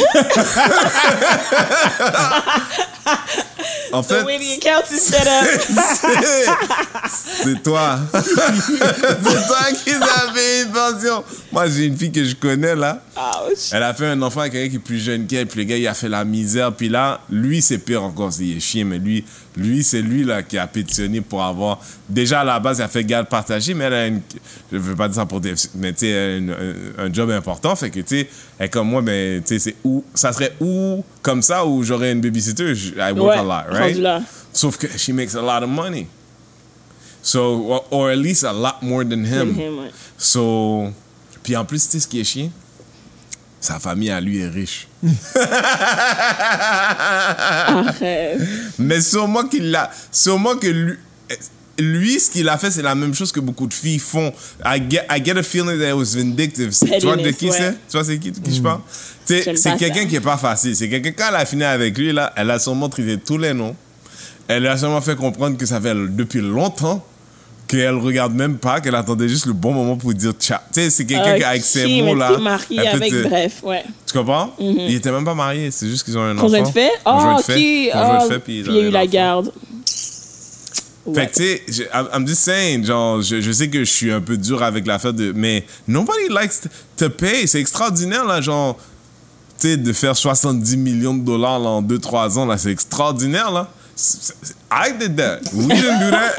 en fait... The way the account is set up. C'est toi. C'est toi qui as payé une pension. Moi, j'ai une fille que je connais, là. Ouch. Elle a fait un enfant avec quelqu'un qui est plus jeune qu'elle, puis le gars, il a fait la misère. Puis là, lui, c'est pire encore, il est chien, mais lui, lui c'est lui là, qui a pétitionné pour avoir... Déjà, à la base, il a fait garde partagée, mais elle a une... Je veux pas dire ça pour... Mais tu sais, un, un, un job important, fait que, tu sais, elle est comme moi, mais tu sais, c'est où... Ça serait où comme ça, où j'aurais une babysitter, je- I work Ouais, a lot, right? rendu là. Sauf que she makes a lot of money. So, or, or at least a lot more than him. Him, ouais. So, puis en plus, tu sais ce qui est chiant? Sa famille à lui est riche. Arrête. Mais sûrement qu'il l'a. Sûrement que lui. Lui, ce qu'il a fait, c'est la même chose que beaucoup de filles font. I get, I get a feeling that it was vindictive. Tu vois de qui ouais. c'est? Tu vois c'est qui, de qui je parle? Tu sais, J'aime c'est pas quelqu'un ça. qui est pas facile. C'est quelqu'un, quand elle a fini avec lui, là, elle a sûrement traité tous les noms. Elle a sûrement fait comprendre que ça fait depuis longtemps qu'elle regarde même pas, qu'elle attendait juste le bon moment pour dire ciao. Tu sais, c'est quelqu'un qui, avec ces Ok, mais mots-là. t'es marié elle peut avec, te- bref, ouais. Tu comprends? Ils étaient même pas mariés, c'est juste qu'ils ont un enfant. Conjoint de fait? Conjoint Ah, de ok. fait. Conjoint Ah, de fait, puis puis il y a eu la garde. garde. Ouais. Fait que, tu sais, je- I'm I'm just saying, genre, je, je sais que je suis un peu dur avec l'affaire de... Mais nobody likes to pay. C'est extraordinaire, là, genre... Tu sais, de faire soixante-dix millions de dollars là, en deux trois ans, là, c'est extraordinaire, là. C'est- c'est- I did that. We didn't do that.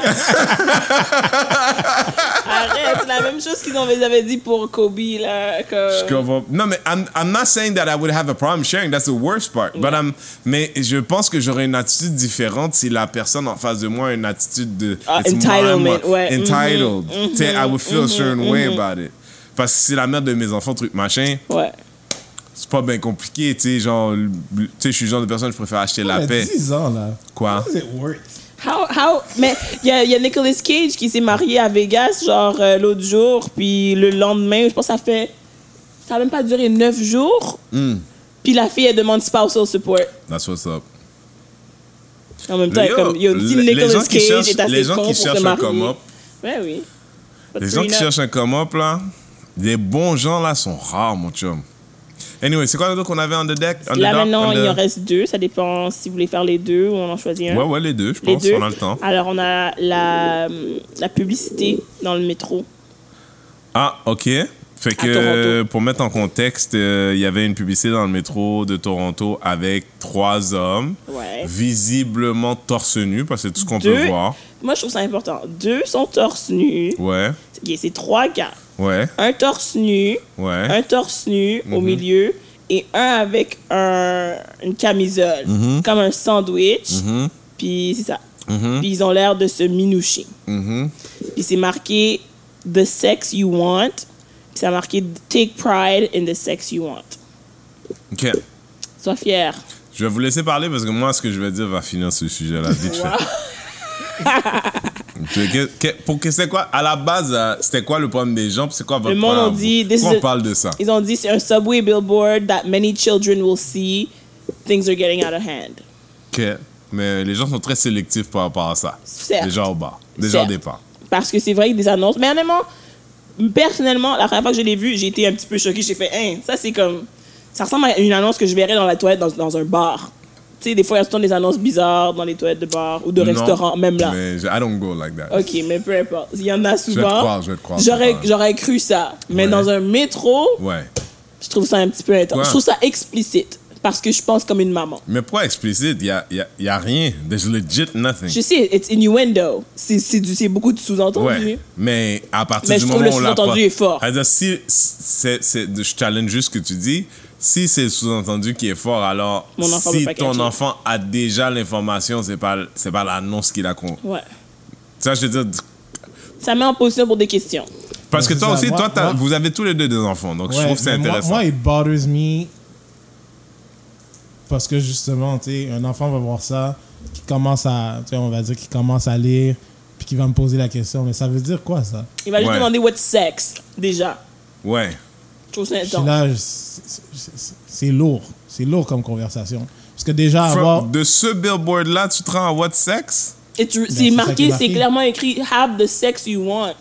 Arrête, c'est la même chose qu'ils ont- ils avaient dit pour Kobe, là. Que... Je comprends. Non, mais I'm, I'm not saying that I would have a problem sharing. That's the worst part. But I'm, mais je pense que j'aurais une attitude différente si la personne en face de moi a une attitude de... Ah, it's entitlement, moi, moi, ouais. Entitled. Mhm, Tu sais, I would feel a certain mhm, way mhm. about it. Parce que c'est la mère de mes enfants, truc machin. Ouais. C'est pas bien compliqué, tu sais, genre... Tu sais, je suis le genre de personne, je préfère acheter la Mais paix. dix ans, là. Quoi? How is it worth? How, how... Mais il y a, y a Nicolas Cage qui s'est marié à Vegas, genre, euh, l'autre jour, puis le lendemain, je pense que ça fait... Ça a même pas duré neuf jours. Mm. Puis la fille, elle demande spousal support. That's what's up. En même temps, Yo, comme, yo, si les- les Nicolas gens qui Cage cherchent- est assez les gens con qui pour cherchent se un marier. come-up. Ouais, oui. Les gens qui cherchent un come-up, là, les bons gens, là, sont rares, mon chum. Anyway, c'est quoi le dos qu'on avait on the deck? On the Là, dock, maintenant, on the- il en reste deux. Ça dépend si vous voulez faire les deux ou on en choisit un. Ouais, ouais, les deux, je Les pense. deux. On a le temps. Alors, on a la, la publicité dans le métro. Ah, OK. Fait que, Toronto. euh, pour mettre en contexte, euh, il y avait une publicité dans le métro de Toronto avec trois hommes, Ouais. visiblement torse nu, parce que c'est tout ce qu'on Deux. peut voir. Moi, je trouve ça important. Deux sont torse nu. Ouais, Ok, c'est trois gars. ouais, Un torse nu, ouais. un torse nu au milieu et un avec un, une camisole, comme un sandwich. Mhm, Puis c'est ça. mhm, Puis ils ont l'air de se minoucher. mhm. Puis c'est marqué The sex you want. Puis ça a marqué Take pride in the sex you want. OK. Sois fier. Je vais vous laisser parler parce que moi, ce que je vais dire va finir ce sujet-là. Vite fait. Wow. Que- que- que- pour que c'est quoi à la base euh, c'était quoi le problème des gens puis c'est quoi votre Le monde problème ont à dit, vous? this Pourquoi is on a- parle de ça Ils ont dit c'est un subway billboard that many children will see. Things are getting out of hand. OK. Mais les gens sont très sélectifs par rapport à ça. Certes. Les gens au bas, les gens au Certes. départ. Parce que c'est vrai que des annonces. Mais honnêtement, personnellement, la première fois que je l'ai vu, j'ai été un petit peu choquée. J'ai fait, hein, ça c'est comme. Ça ressemble à une annonce que je verrais dans la toilette dans, dans un bar. Tu sais, des fois, il y a tout le temps des annonces bizarres dans les toilettes de bar ou de Non, restaurants, même là. Mais je- I don't go like that. Ok, mais peu importe. Il y en a souvent. Je vais te croire, je vais te croire. J'aurais, Ouais. j'aurais cru ça. Mais Ouais. dans un métro, Ouais. je trouve ça un petit peu intense. Quoi? Je trouve ça explicite. Parce que je pense comme une maman. Mais pourquoi explicite? Il y a, y a, y a rien. There's legit nothing. Je sais, it's innuendo. C'est, c'est, du- c'est beaucoup de sous-entendus. Ouais. Mais à partir Mais du je trouve moment le où on l'a sous-entendu pas- est fort. C'est-à-dire, si c'est, c'est, je challenge juste ce que tu dis. Si c'est le sous-entendu qui est fort, alors Mon enfant si veut pas ton catcher. enfant a déjà l'information, c'est pas, c'est pas l'annonce qu'il a con. Ouais. Ça, je veux dire, Ça met en position pour des questions. parce que C'est toi ça. aussi, Moi- toi, t'as- moi- vous avez tous les deux des enfants, donc je Ouais, trouve que c'est mais moi- intéressant. Moi, it bothers me parce que justement, tu sais, un enfant va voir ça, qui commence à, tu sais, on va dire qu'il commence à lire, puis qui va me poser la question, mais ça veut dire quoi ça? Il va juste Ouais. demander what's sex, déjà. Ouais. Je trouve ça Je suis intense. là, je- c'est- c'est c'est lourd, c'est lourd comme conversation. Parce que déjà From- avoir, de ce billboard-là, tu te rends à what sex? Et tu- Ben, c'est c'est ça marqué, qui est c'est marqué. clairement écrit Have the sex you want.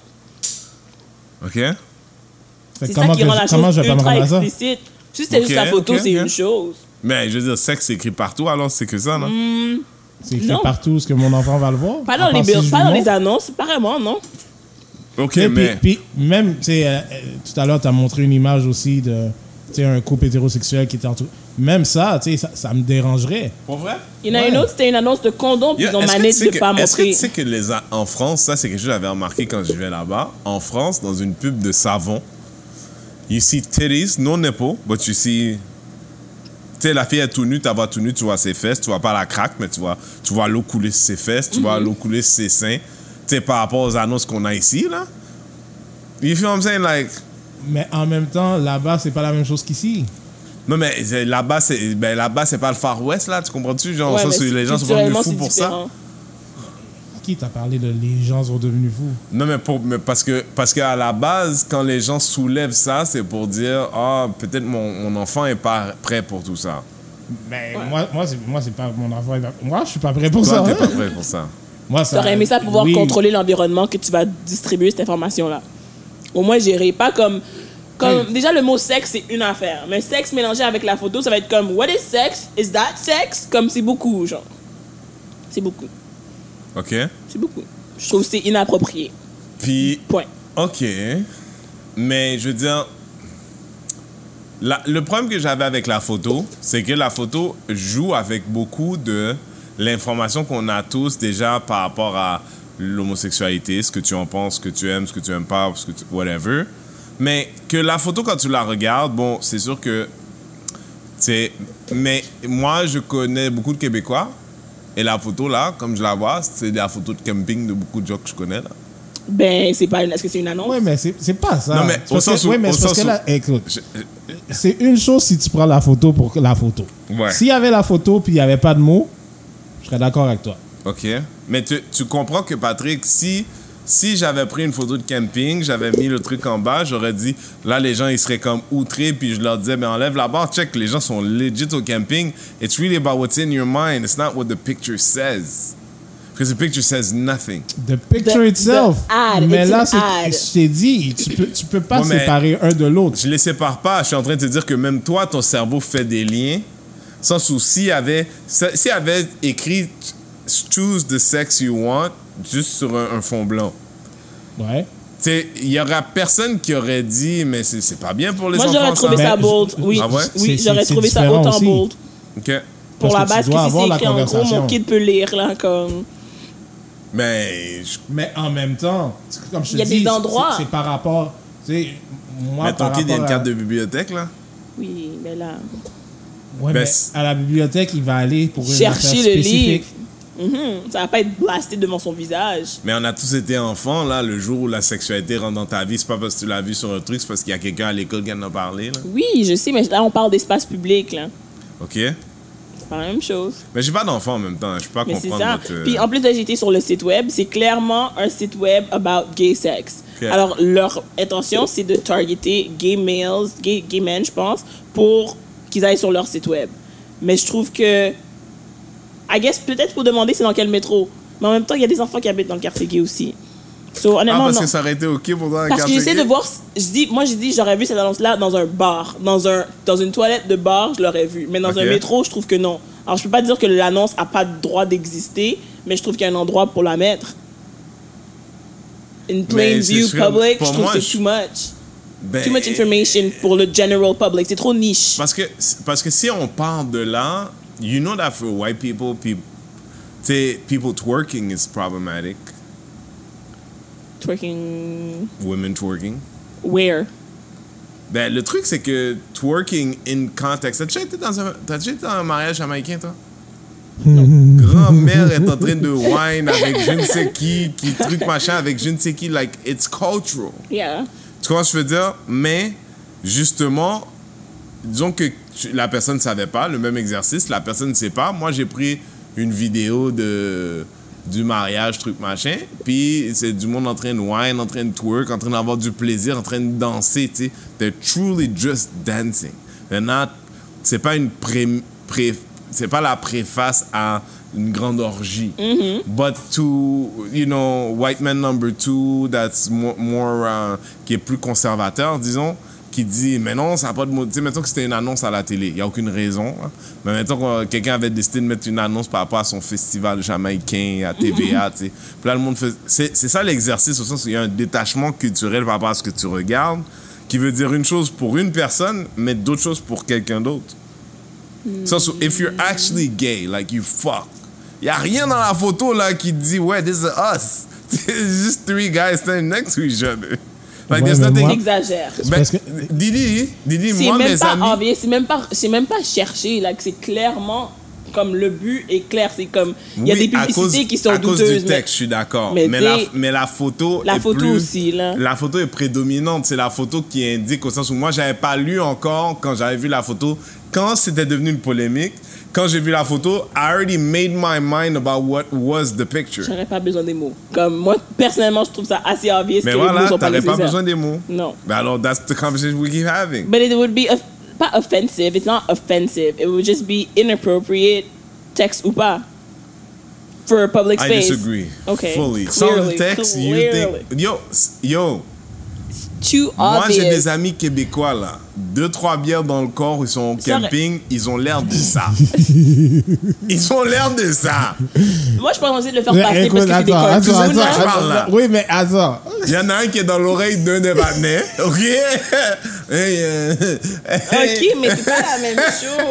OK? fait C'est comment, ça qui que rend je- la comment chose je vais pas me ultra rendre à ça? explicite. Si c'était juste Ok, la photo, ok, c'est ok. une chose. Mais je veux dire, sexe c'est écrit partout, alors c'est que ça, non? C'est écrit Non. partout, est-ce que mon enfant va le voir? Pas À dans, les, part si bills- je pas lui dans les montre? annonces, apparemment, non? OK, Et puis, mais... puis même, tu sais, euh, euh, tout à l'heure, tu as montré une image aussi de, tu sais, un couple hétérosexuel qui était entouré. Même ça, tu sais, ça, ça me dérangerait. Pour vrai? Il y en a Ouais. une autre, c'était une annonce de condom, puis Yo, ils ont est-ce que managé tu sais de que- pas Est-ce que montrer. tu sais que les, a- en France, ça c'est quelque chose que j'avais remarqué quand je vais là-bas. En France, dans une pub de savon, you see titties, no nipple, but you see... Tu sais, la fille est tout nue, tu la vois tout nue, tu vois ses fesses, tu vois pas la craque, mais tu vois, tu vois l'eau couler sur ses fesses, tu vois Mm-hmm. l'eau couler sur ses seins. Tu sais, par rapport aux annonces qu'on a ici, là. You feel what I'm saying? Like... Mais en même temps, là-bas, c'est pas la même chose qu'ici. Non, mais c'est- là-bas, c'est ben, là-bas, c'est pas le Far West, là, tu comprends-tu? Genre, Ouais, ça, mais c'est- c'est- les gens sont pas venus culturellement, fous c'est pour ça. différent. Qui t'a parlé de les gens sont devenus fous? Non, mais, pour, mais parce que parce qu'à la base, quand les gens soulèvent ça, c'est pour dire ah, peut-être mon, mon enfant est pas prêt pour tout ça. Mais moi, moi, c'est, moi, c'est pas mon enfant. Moi, je suis pas prêt pour Toi, ça. t'es hein. pas prêt pour ça. Moi, ça. T'aurais aimé ça pouvoir oui. contrôler l'environnement que tu vas distribuer cette information-là. Au moins gérer, pas comme... comme Oui. Déjà, le mot sexe, c'est une affaire. Mais sexe mélangé avec la photo, ça va être comme What is sex? Is that sex? Comme c'est beaucoup, genre. C'est beaucoup. OK. C'est beaucoup. Je trouve que c'est inapproprié. Puis, Point. OK. Mais je veux dire, la- le problème que j'avais avec la photo, c'est que la photo joue avec beaucoup de l'information qu'on a tous déjà par rapport à l'homosexualité, ce que tu en penses, ce que tu aimes, ce que tu aimes pas, ce que tu, whatever. Mais que la photo, quand tu la regardes, bon, c'est sûr que c'est... Mais moi, je connais beaucoup de Québécois. Et la photo, là, comme je la vois, c'est la photo de camping de beaucoup de gens que je connais, là. Ben, c'est pas une... Est-ce que c'est une annonce? Ouais, mais c'est c'est pas ça. Non, mais C'est au parce sens que- où- ouais, mais au c'est parce sens que où- là, écoute, Je- c'est une chose si tu prends la photo pour la photo. Ouais. S'il y avait la photo puis il n'y avait pas de mots, je serais d'accord avec toi. OK. Mais tu, tu comprends que, Patrick, si, si j'avais pris une photo de camping, j'avais mis le truc en bas, j'aurais dit, là, les gens, ils seraient comme outrés, puis je leur disais, mais enlève la barre, check, les gens sont legit au camping. It's really about what's in your mind. It's not what the picture says. Because the picture says nothing. The picture The- itself. the ad, mais it's là, an c'est- ad. je t'ai dit, tu peux, tu peux pas Ouais, mais- séparer un de l'autre. Je les sépare pas. Je suis en train de te dire que même toi, ton cerveau fait des liens. Sans souci, s'il avait, s'il avait écrit « Choose the sex you want » juste sur un, un fond blanc. Ouais. Tu sais, il y aura personne qui aurait dit « Mais c'est c'est pas bien pour les Moi, enfants, j'aurais trouvé ça. ça Mais- bold. Oui, Ah ouais? oui C'est- j'aurais c'est trouvé ça différent autant aussi. bold. OK. Pour Parce la que base, tu que dois si avoir c'est la écrit en gros, conversation. mon kid peut lire, là, comme... Mais je- Mais en même temps, comme je te Il y a dis, des endroits. c'est c'est par rapport. Tu sais, moi, mais ton par kid, il y a une rapport à- carte de bibliothèque, là? Oui, mais là... Ouais, Ben, mais c'est- à la bibliothèque, il va aller pour une Chercher affaire le spécifique. livre. Mhm. Ça va pas être blasté devant son visage. Mais on a tous été enfants, là, le jour où la sexualité rentre dans ta vie, c'est pas parce que tu l'as vu sur un truc, c'est parce qu'il y a quelqu'un à l'école qui en a parlé, là. Oui, je sais, mais là, on parle d'espace public, là. OK? C'est pas la même chose. Mais j'ai pas d'enfant en même temps, je peux pas Mais c'est comprendre ça. votre... euh, Puis en plus de j'étais sur le site web, c'est clairement un site web about gay sex. Ok. Alors leur intention, c'est de targeter gay males, gay, gay men, je pense, pour qu'ils aillent sur leur site web. Mais je trouve que, I guess peut-être pour demander c'est dans quel métro. Mais en même temps, il y a des enfants qui habitent dans le quartier gay aussi. So, Ah, honnêtement, parce non. que ça aurait été OK pour toi, un Parce que quartier j'essaie gay? de voir. Je dis, moi, j'ai dit, j'aurais vu cette annonce-là dans un bar, dans, un, dans une toilette de bar, je l'aurais vu. Mais dans Ok. un métro, je trouve que non. Alors, je peux pas dire que l'annonce a pas de droit d'exister, mais je trouve qu'il y a un endroit pour la mettre. In plain Mais c'est view sûr, public, pour je trouve moi, que c'est je- too much. Ben, Too much information pour le general public. C'est trop niche. Parce que, parce que si on part de là, you know that for white people, people, say, people twerking is problematic. Twerking. Women twerking. Where? Ben, le truc, c'est que twerking in context. T'as déjà été dans un, t'as déjà été dans un mariage jamaïcain, toi? Grand-mère est en train de wine avec je ne sais qui, qui truc machin avec je ne sais qui. Like, it's cultural. Yeah. Tu vois ce que je veux dire? Mais, justement, disons que tu- la personne ne savait pas, le même exercice, la personne ne sait pas. Moi, j'ai pris une vidéo de, du mariage, truc machin, puis c'est du monde en train de wine, en train de twerk, en train d'avoir du plaisir, en train de danser, tu sais. They're truly just dancing. They're not... C'est pas une pré... pré c'est pas la préface à une grande orgie. But to, you know, white man number two, that's more, more uh, qui est plus conservateur, disons, qui dit, mais non, ça n'a pas de mot. Tu sais, mettons que c'était une annonce à la télé, il n'y a aucune raison. Hein. Mais mettons que euh, quelqu'un avait décidé de mettre une annonce par rapport à son festival jamaïcain, à T V A, tu sais. Puis là, le monde fait. C'est, c'est ça l'exercice, au sens où il y a un détachement culturel par rapport à ce que tu regardes, qui veut dire une chose pour une personne, mais d'autres choses pour quelqu'un d'autre. So, so if you're actually gay, like you fuck, il n'y a rien dans la photo là qui dit, ouais, this is us. It's just three guys standing next to each other. Like, Ouais, there's mais nothing. moi- Exagère. Ben, parce que- Didi, Didi, C'est moi, même mes pas amis. obvious, c'est même pas, c'est même pas cherché, là, que c'est clairement comme le but est clair, c'est comme il y a Oui, des à publicités cause- qui sont à cause douteuses, du texte, je suis d'accord. mais Mais, la, t'sais, mais la photo la est photo plus- aussi, là. La photo est prédominante. C'est la photo qui indique au sens où moi, j'avais pas lu encore quand j'avais vu la photo. Quand c'était devenu une polémique, quand j'ai vu la photo, I already made my mind about what was the picture. j'aurais pas besoin des mots. Comme moi personnellement, je trouve ça assez obvious Mais que les mots voilà, sont pas t'aurais pas nécessaires. besoin des mots. Non. Ben alors, that's the conversation we keep having. But it would be off- pas offensive. It's not offensive. It would just be inappropriate, texte ou pas, for a public I space. disagree. Okay. Fully. Sans Clearly, le texte, you clearly. think... Yo, s- yo, too Moi, obvious. j'ai des amis québécois, là. Deux, trois bières dans le corps, ils sont au camping, ils ont l'air de ça. Ils ont l'air de ça. Moi, je pense essayer de le faire Mais passer écoute, parce que c'est des attends, cartoons. attends, là. attends, Je parle, là. attends. Oui, mais attends. Il y en a un qui est dans l'oreille d'un des Vanais, ok? Hey, euh, Ok, mais c'est pas la même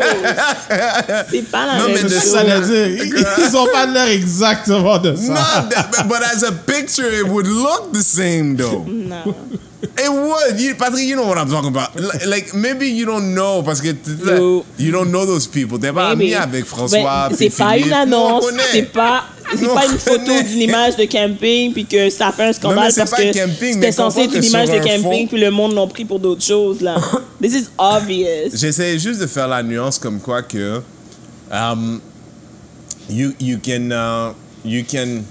chose. C'est pas la Non, même mais de chose. ça, Ça veut dire, ils ils ont pas l'air exactement de ça. Not that, but as a picture, it would look the same, though. Non. It would. You, Patrick, you know what I'm talking about. Like, like, maybe you don't know parce que t- No. you don't know those people. T'es pas ami Maybe. avec François. Ben, puis c'est pas Philippe. une Nous, on annonce, connaît. c'est pas, c'est Nous, pas on une photo connaît. d'une image de camping puis que ça fait un scandale mais c'est parce pas que camping, c'était mais censé être comprends une que image sur de un camping fond- puis le monde l'a pris pour d'autres choses là. This is obvious. J'essaie juste de faire la nuance comme quoi que um, you you can uh, you can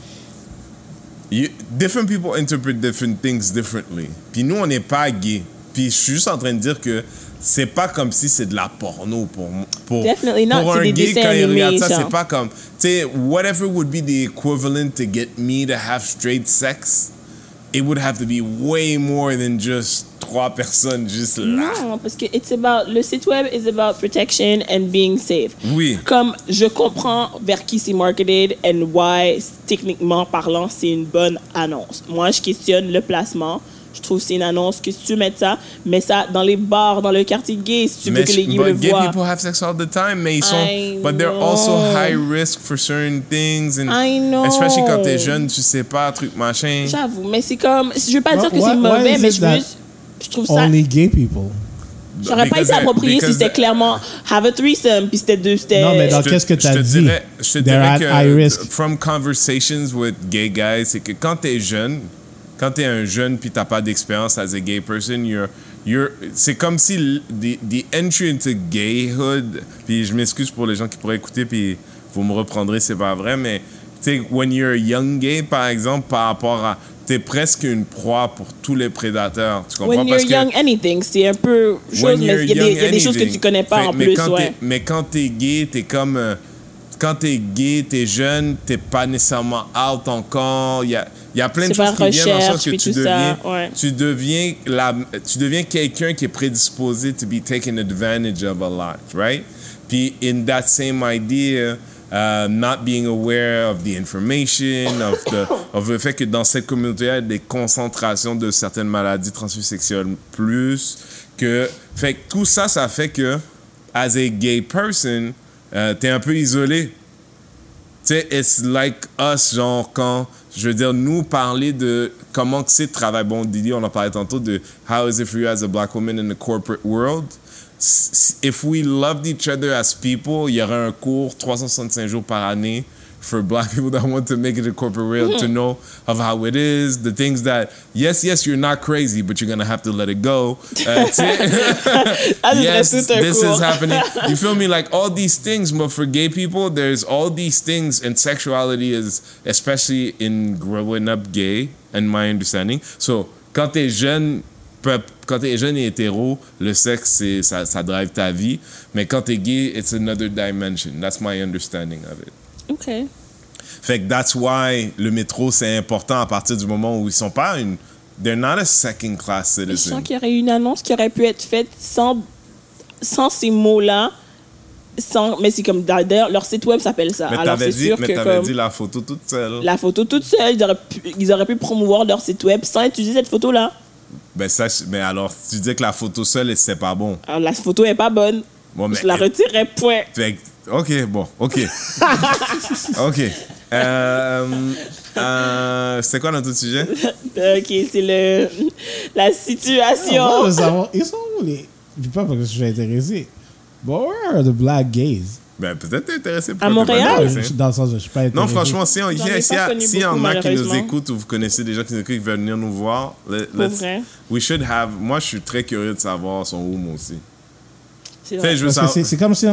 you, different people interpret different things differently. Puis nous on n'est pas gay. Puis je suis juste en train de dire que c'est pas comme si c'est de la porno pour pour Definitely not. pour C'est un des gay dessins quand il animés, regarde ça, genre. c'est pas comme tu sais whatever would be the equivalent to get me to have straight sex. It would have to be way more than just trois personnes juste là. Non, parce que it's about, le site web is about protection and being safe. Oui. Comme je comprends vers qui c'est marketed and why, techniquement parlant, c'est une bonne annonce. Moi, je questionne le placement. Je trouve que c'est une annonce que si tu mets ça, mets ça dans les bars, dans le quartier gay, si tu veux Mais que les gays but le gay voient. people have sex all the time, mais ils sont, I but they're know. also high risk for certain things, and I know. especially quand t'es jeune, tu sais pas truc machin. J'avoue, mais c'est comme, je veux pas Why- dire que why- c'est why mauvais, is mais it je, that veux, je trouve ça. Only gay people. J'aurais pas Because été that- approprié si because c'était that- clairement have a threesome puis c'était deux, c'était. Non, mais dans- Je te- qu'est-ce que je t'as te dit? dirais- Je te They're dirais at que high risk. from conversations with gay guys, c'est que quand t'es jeune, quand t'es un jeune puis t'as pas d'expérience as a gay person, you're, you're, c'est comme si l- the, the entry into gayhood, puis je m'excuse pour les gens qui pourraient écouter puis vous me reprendrez, c'est pas vrai, mais tu sais, when you're a young gay, par exemple, par rapport à, t'es presque une proie pour tous les prédateurs, tu comprends? When you're Parce que young anything, c'est un peu chose, when mais you're il y a, des, young il y a des choses que anything. tu connais pas Fait- en mais plus, quand ouais. t'es- mais quand t'es gay, t'es comme... euh, quand t'es gay, t'es jeune, t'es pas nécessairement out encore. Il y a, il y a plein de C'est choses pas qui viennent en sorte recherche, que puis tu tout ça, deviens, ouais. tu deviens, la, tu deviens quelqu'un qui est prédisposé to be taken advantage of a lot, right? Puis in that same idea, uh, not being aware of the information, of, the, of le fait que dans cette communauté, il y a des concentrations de certaines maladies transmises sexuelles plus que... Fait que tout ça, ça fait que, as a gay person, euh, t'es un peu isolé. Tu sais, it's like us, genre, quand, je veux dire, nous parler de comment que c'est de travailler. Bon, Didi, on en parlait tantôt de how is it for you as a black woman in the corporate world. S- If we loved each other as people, il y aurait un cours trois cent soixante-cinq jours par année for black people that want to make it a corporate world to know of how it is, the things that, yes, yes, you're not crazy, but you're going to have to let it go. Uh, tu sais, Ah, ce yes, serait tout un this cours. is happening. You feel me? Like all these things, but for gay people, there's all these things, and sexuality is, especially in growing up gay, and my understanding. So, quand t'es jeune, peu- quand t'es jeune et hétéro, le sexe, c'est, ça, ça drive ta vie. Mais quand t'es gay, it's another dimension. That's my understanding of it. OK. Fait que that's why le métro, c'est important à partir du moment où ils sont pas une... They're not a second class Je citizen. sens qu'il y aurait une annonce qui aurait pu être faite sans, sans ces mots-là. Sans, mais c'est comme, d'ailleurs, leur site web s'appelle ça. Mais Alors, t'avais c'est dit, sûr mais que t'avais comme dit la photo toute seule. la photo toute seule, ils auraient, pu, ils auraient pu promouvoir leur site web sans utiliser cette photo-là. Ben ça, je- mais alors, tu dis que la photo seule, c'est pas bon. Alors, la photo est pas bonne. Bon, mais- Je la retirerai, point. Fait que- ok, bon, ok. ok. Euh, euh, C'était quoi notre autre sujet? OK, c'est le, la situation. On veut savoir, ils sont où les. Je dis pas parce que je suis intéressé. But where are the black gays? Ben, peut-être t'es intéressé pour À Montréal? Non, je- dans le sens où je suis pas intéressé. Non, franchement, si on- J'en s'il ai y, pas a, connu s'il y en beaucoup, a qui nous malheureusement. écoutent ou vous connaissez des gens qui nous écoutent qui veulent venir nous voir, let- Pour let's- vrai. we should have. Moi, je suis très curieux de savoir son où, moi aussi. C'est Tu sais, vrai. je veux Parce que savoir. c'est- c'est comme si.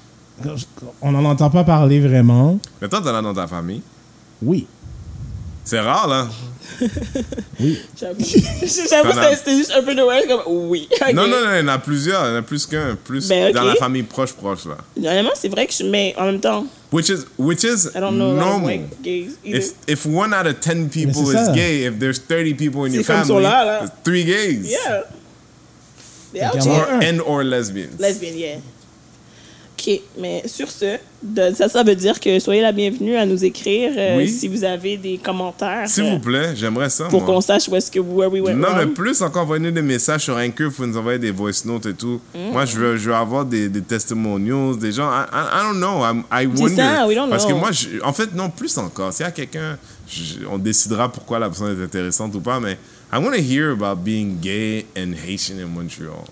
On n'en entend pas parler vraiment. Mais toi, t'en as dans ta famille. Oui. C'est rare, là. Oui. J'avoue, J'avoue T'en as- c'était juste un peu de ouais, comme oui. Ok. Non, non, non, il y en a plusieurs. Il y en a plus qu'un. Plus Ben, ok. dans la famille proche, proche, là. Honnêtement, c'est vrai que je. Mais en même temps, Which is, which is I don't know a lot of normal. white gays either. If, if one out of ten people c'est is ça. gay, if there's thirty people in your C'est comme family, ça, là, là. there's three gays. Yeah. They out Clairement. Or, here. and or lesbians. Lesbian, yeah. OK, mais sur ce, de- ça, ça veut dire que soyez la bienvenue à nous écrire euh, Oui. si vous avez des commentaires S'il euh, vous plaît, j'aimerais ça, pour moi. qu'on sache où est-ce que where we went Non, mais wrong. plus encore, envoyez-nous des messages sur Anchor, il faut nous envoyer des voice notes et tout. Mm. Moi, je veux, je veux avoir des, des testimonials, des gens. I, I, I don't know. I'm- I C'est wonder. ça, we don't Parce know. que moi, je- en fait, non, plus encore. S'il y a quelqu'un, je- on décidera pourquoi la personne est intéressante ou pas, mais I want to hear about being gay and Haitian in Montreal.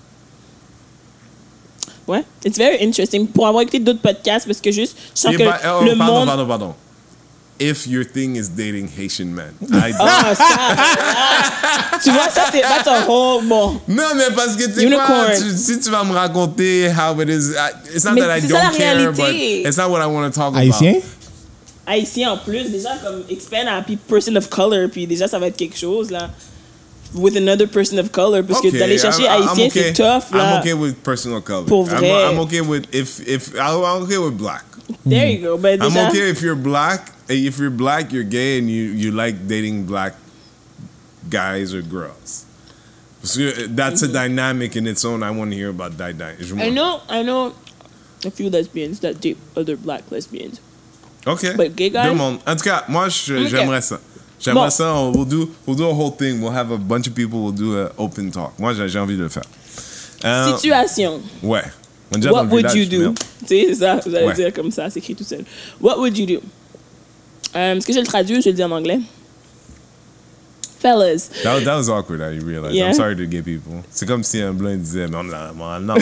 Ouais, it's very interesting. Pour avoir écouté d'autres podcasts, parce que juste, je sens Et que bah, oh, le pardon, monde... pardon, pardon. If your thing is dating Haitian men. I Ah, ça, ah, tu vois, ça, c'est... That's a whole... Bon. Non, mais parce que tu sais Unicorn. quoi, tu- si tu vas me raconter how it is, I- it's not Mais that I c'est don't ça, la care, but réalité. it's not what I want to talk Haïtien? about. Haïtien en plus, déjà comme expand à puis person of color, puis déjà ça va être quelque chose là. With another person of color, parce Okay, que d'aller chercher I'm- I'm haïtien okay. c'est tough là. I'm okay with personal color. Pour I'm, vrai. I'm okay with if if I'm I'm okay with black. There you go. Ben, I'm déjà, okay if you're black. If you're black, you're gay, and you you like dating black guys or girls. So that's a dynamic in its own. I want to hear about that. that. Je I know, I know a few lesbians that date other black lesbians. Okay. But gay guys? Tout le monde. En tout cas, moi, je- Ok. j'aimerais ça. J'aimerais Bon. ça. On, we'll, do, we'll do a whole thing. We'll have a bunch of people. We'll do an open talk. Moi, j'ai j'ai envie de le faire. Euh, Situation. Ouais. On est déjà dans What le would village, you do? merde. Tu sais, c'est ça, vous allez Ouais. dire comme ça, c'est écrit tout seul. What would you do? Euh, Est-ce que je le traduis ou je le dis en anglais? Fellas. That, was- that was awkward, I realized. Yeah. I'm sorry to gay people. C'est comme si un blanc disait, mais on l'a, on non.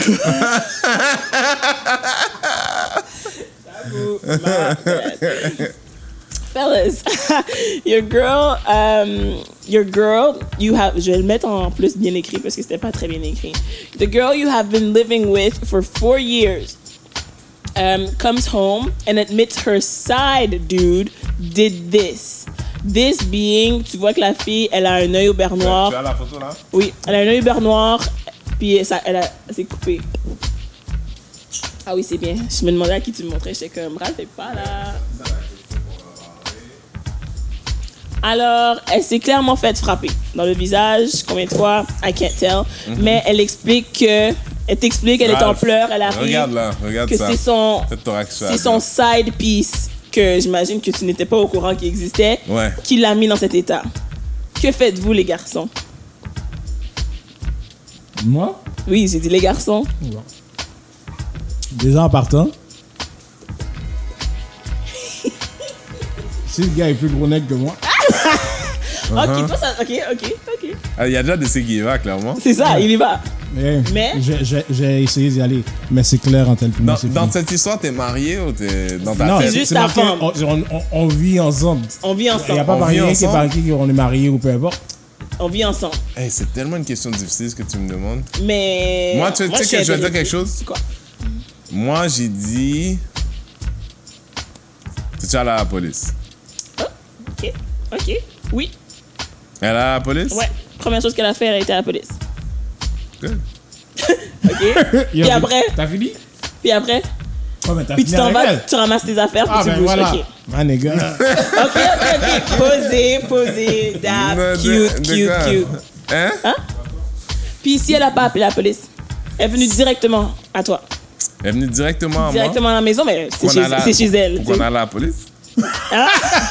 Fellas, your girl, um, your girl, you have, je vais le mettre en plus bien écrit parce que c'était pas très bien écrit. The girl you have been living with for four years um, comes home and admits her side dude did this. This being, tu vois que la fille, elle a un œil au beurre noir. Tu as la photo là? Oui, elle a un œil au beurre noir, puis ça, elle, a, elle s'est coupée. Ah oui, c'est bien. Je me demandais à qui tu me montrais, j'étais comme, Ralph, fais pas là. Alors, elle s'est clairement faite frapper dans le visage. Combien de fois? I can't tell. Mais elle explique que... Elle t'explique, elle est en Ralph, pleurs, elle arrive. Regarde là, regarde que ça. c'est son, Cette thorax c'est son side piece que j'imagine que tu n'étais pas au courant qu'il existait, Ouais. qui l'a mis dans cet état. Que faites-vous, les garçons? Moi? Oui, j'ai dit les garçons. Déjà en partant. Si le gars est plus gros nec que moi. Uh-huh. Ok, toi, ça... Ok, ok, ok. Ah, il y a déjà des Séguiva, clairement. C'est ça, il y va. Mais, Mais- j'ai- j'ai j'ai essayé d'y aller. Mais c'est clair en tel point. Dans, c'est dans fini. cette histoire, t'es marié ou t'es dans ta Non, tête? c'est juste c'est ta marqué, femme. On, on- on- on vit ensemble. On vit Il n'y a ensemble. pas On marié vit qui est ensemble? marqué qu'on est marié ou peu importe. On vit ensemble. Hey, c'est tellement une question difficile ce que tu me demandes. Mais... Moi, tu tu sais je que suis je vais dire intéressée. quelque chose? C'est quoi? Moi, j'ai dit. Tu es allé à la police. Ok, ok. Oui, Elle est à la police? ouais. Première chose qu'elle a fait, elle a été à la police. Good. Ok. Puis après, T'as fini? puis après, Ouais, mais t'as puis tu fini t'en avec vas, elle. tu ramasses tes affaires, puis Ah, tu ben bouges. voilà. Ok. Ah, les gars. Ok, ok, ok. Posez, posez. Dab, De- de- cute, de cute, quoi? cute. Hein? Puis si elle a pas appelé la police, elle est venue directement à toi. Elle est venue directement à Directement à la maison, mais c'est moi. chez, Qu'on a la- c'est chez elle. Qu'on tu sais. a à la police? Hein?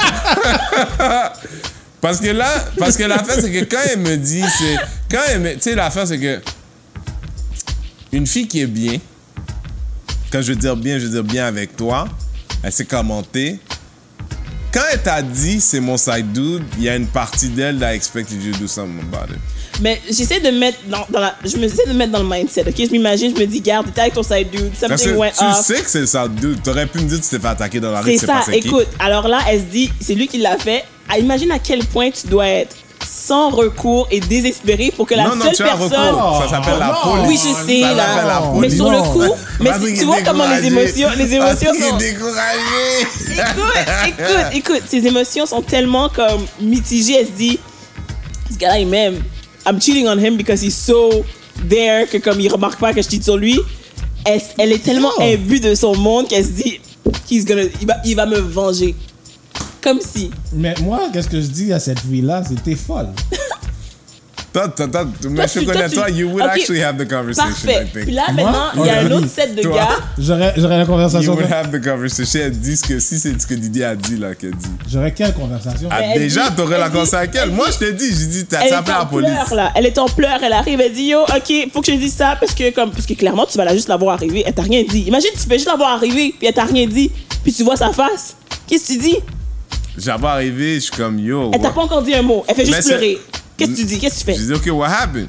Parce que là, parce que l'affaire, c'est que quand elle me dit, c'est. Quand elle me. Tu sais, l'affaire, c'est que. Une fille qui est bien, quand je veux dire bien, je veux dire bien avec toi, elle s'est commentée. Quand elle t'a dit c'est mon side dude, il y a une partie d'elle that expected you to do something about it. Mais j'essaie de mettre dans, dans la, je me j'essaie de mettre dans le mindset. Ok, je m'imagine, je me dis, garde, t'es avec ton side dude, Parce something que went tu off. sais que c'est le side dude. T'aurais pu me dire que tu t'es fait attaquer dans la rue, C'est tu sais ça, pas c'est qui. écoute. Alors là, elle se dit, c'est lui qui l'a fait. Ah, imagine à quel point tu dois être sans recours et désespéré pour que la non, non, seule tu as personne... recours. Ça s'appelle la Oh, police. Oui, je sais, Ça là. s'appelle la Mais police. sur le Non. coup, mais Parce si- qu'il tu est vois comment les découragé. émotions, les émotions Parce qu'il sont... est découragé. Écoute, écoute, écoute, ses émotions sont tellement comme mitigées. Elle se dit, ce gars-là, il m'aime. I'm cheating on him because he's so there que comme il remarque pas que je cheat sur lui. Elle, elle est tellement Oh. imbue de son monde qu'elle se dit, he's gonna, il, va, il va me venger. Comme si. Mais moi, qu'est-ce que je dis à cette fille-là? C'était folle. Toi, toi, toi, mais je tu- connais tu- toi, you would Ok. actually have the conversation, Parfait. I think. Puis là, Moi? maintenant, il y a un Ouais. autre set de Toi. gars. J'aurais, j'aurais la You conversation. would que- have the conversation. Elle dit ce que si c'est ce que Didier a dit là, qu'elle dit. J'aurais quelle conversation? Ah, elle déjà, dit- t'aurais la elle dit- conversation avec elle. elle Moi, dit- je t'ai dit, j'ai dit, t'as Elle est appelé la en police. pleurs, là. Elle est en pleurs, elle arrive, elle dit, yo, ok, faut que je dise ça parce que, comme, parce que clairement, tu vas la juste la voir arriver. Elle t'a rien dit. Imagine, tu fais juste la voir arriver, puis elle t'a rien dit, puis tu vois sa face. Qu'est-ce que tu dis? J'avais arrivé, je suis comme yo. Elle t'a what- pas encore dit un mot. Elle fait Mais juste c'est- pleurer. Qu'est-ce que tu dis? Qu'est-ce que tu fais? J'ai dit, ok, what happened?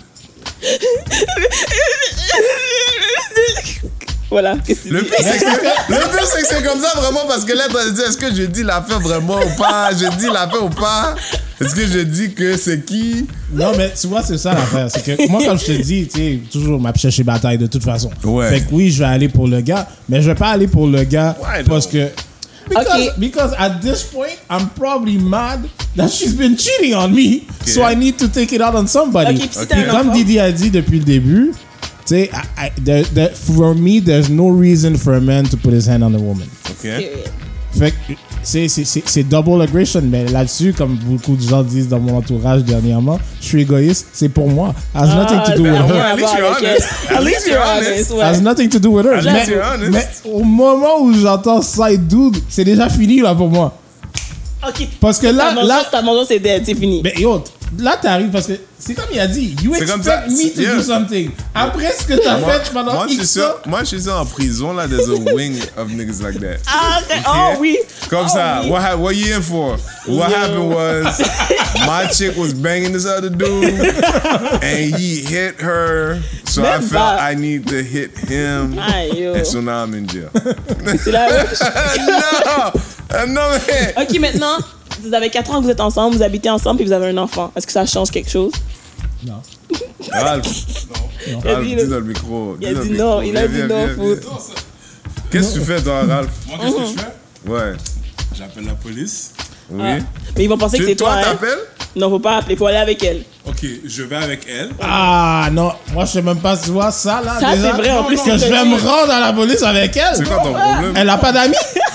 Voilà, qu'est-ce que tu Le dis? pire, c'est que, le pire, c'est que c'est comme ça vraiment parce que là, elle dit, est-ce que je dis l'affaire vraiment ou pas? Je dis l'affaire ou pas? Est-ce que je dis que c'est qui? Non, mais tu vois, c'est ça l'affaire. C'est que moi, comme je te dis, tu sais, toujours ma chercher bataille de toute façon. Ouais. Fait que oui, je vais aller pour le gars, mais je vais pas aller pour le gars Ouais, parce non. que. Because, Ok. because at this point, I'm probably mad that she's been cheating on me, so I need to take it out on somebody. Ok, puis si t'as Et un comme enfant? Didi a dit depuis le début, tu sais, I- I- there- there- for me, there's no reason for a man to put his hand on a woman. Ok. Fait que c'est, c'est, c'est, c'est double aggression, mais là-dessus, comme beaucoup de gens disent dans mon entourage dernièrement, je suis égoïste, c'est pour moi. Has nothing to do with ben, her. ouais, At least you're avec honest. elle. At least you're honest, ouais. Has nothing to do with her. At Mais, least you're honest. mais au moment où j'entends side dude, c'est déjà fini là pour moi. Ok. Parce que là, Ta là, vengeance, ta vengeance, c'est dead, c'est fini. mais yo, là t'arrives parce que c'est comme il a dit, you C'est comme expect ça, me to yeah. do something. Après ce que t'as Moi, fait pendant moi, je suis X sûr, ans, moi, je suis sûr en prison, là, there's a wing of niggas like that. Ah, Ok? oh oui. Comme Oh, ça, oui. what, ha- what you in for? What Yo. happened was, my chick was banging this other dude, and he hit her, so I Même felt pas. I need to hit him, Aïe, yo. and so now I'm in jail. C'est la même chose. non! Euh, Non, mais... Ok, maintenant, vous avez quatre ans que vous êtes ensemble, vous habitez ensemble, puis vous avez un enfant. Est-ce que ça change quelque chose? non. Ralph, Il a Ralph, dit dis le- dans le micro. Il a dis dans le dit micro. non, il a Viens, dit viens, non, viens, foot. viens. Qu'est-ce que tu fais, toi, Ralph? Moi, qu'est-ce que je fais? Ouais. J'appelle la police. Oui. Ah. Mais ils vont penser que Tu, c'est toi, toi, hein? t'appelles? Non, faut pas appeler, faut aller avec elle. Ok, je vais avec elle. Ah non, moi je sais même pas si tu vois ça là. Ça, déjà. c'est vrai, en plus, que c'est je vais vrai. me rendre à la police avec elle. C'est quoi ton problème? Elle a pas d'amis?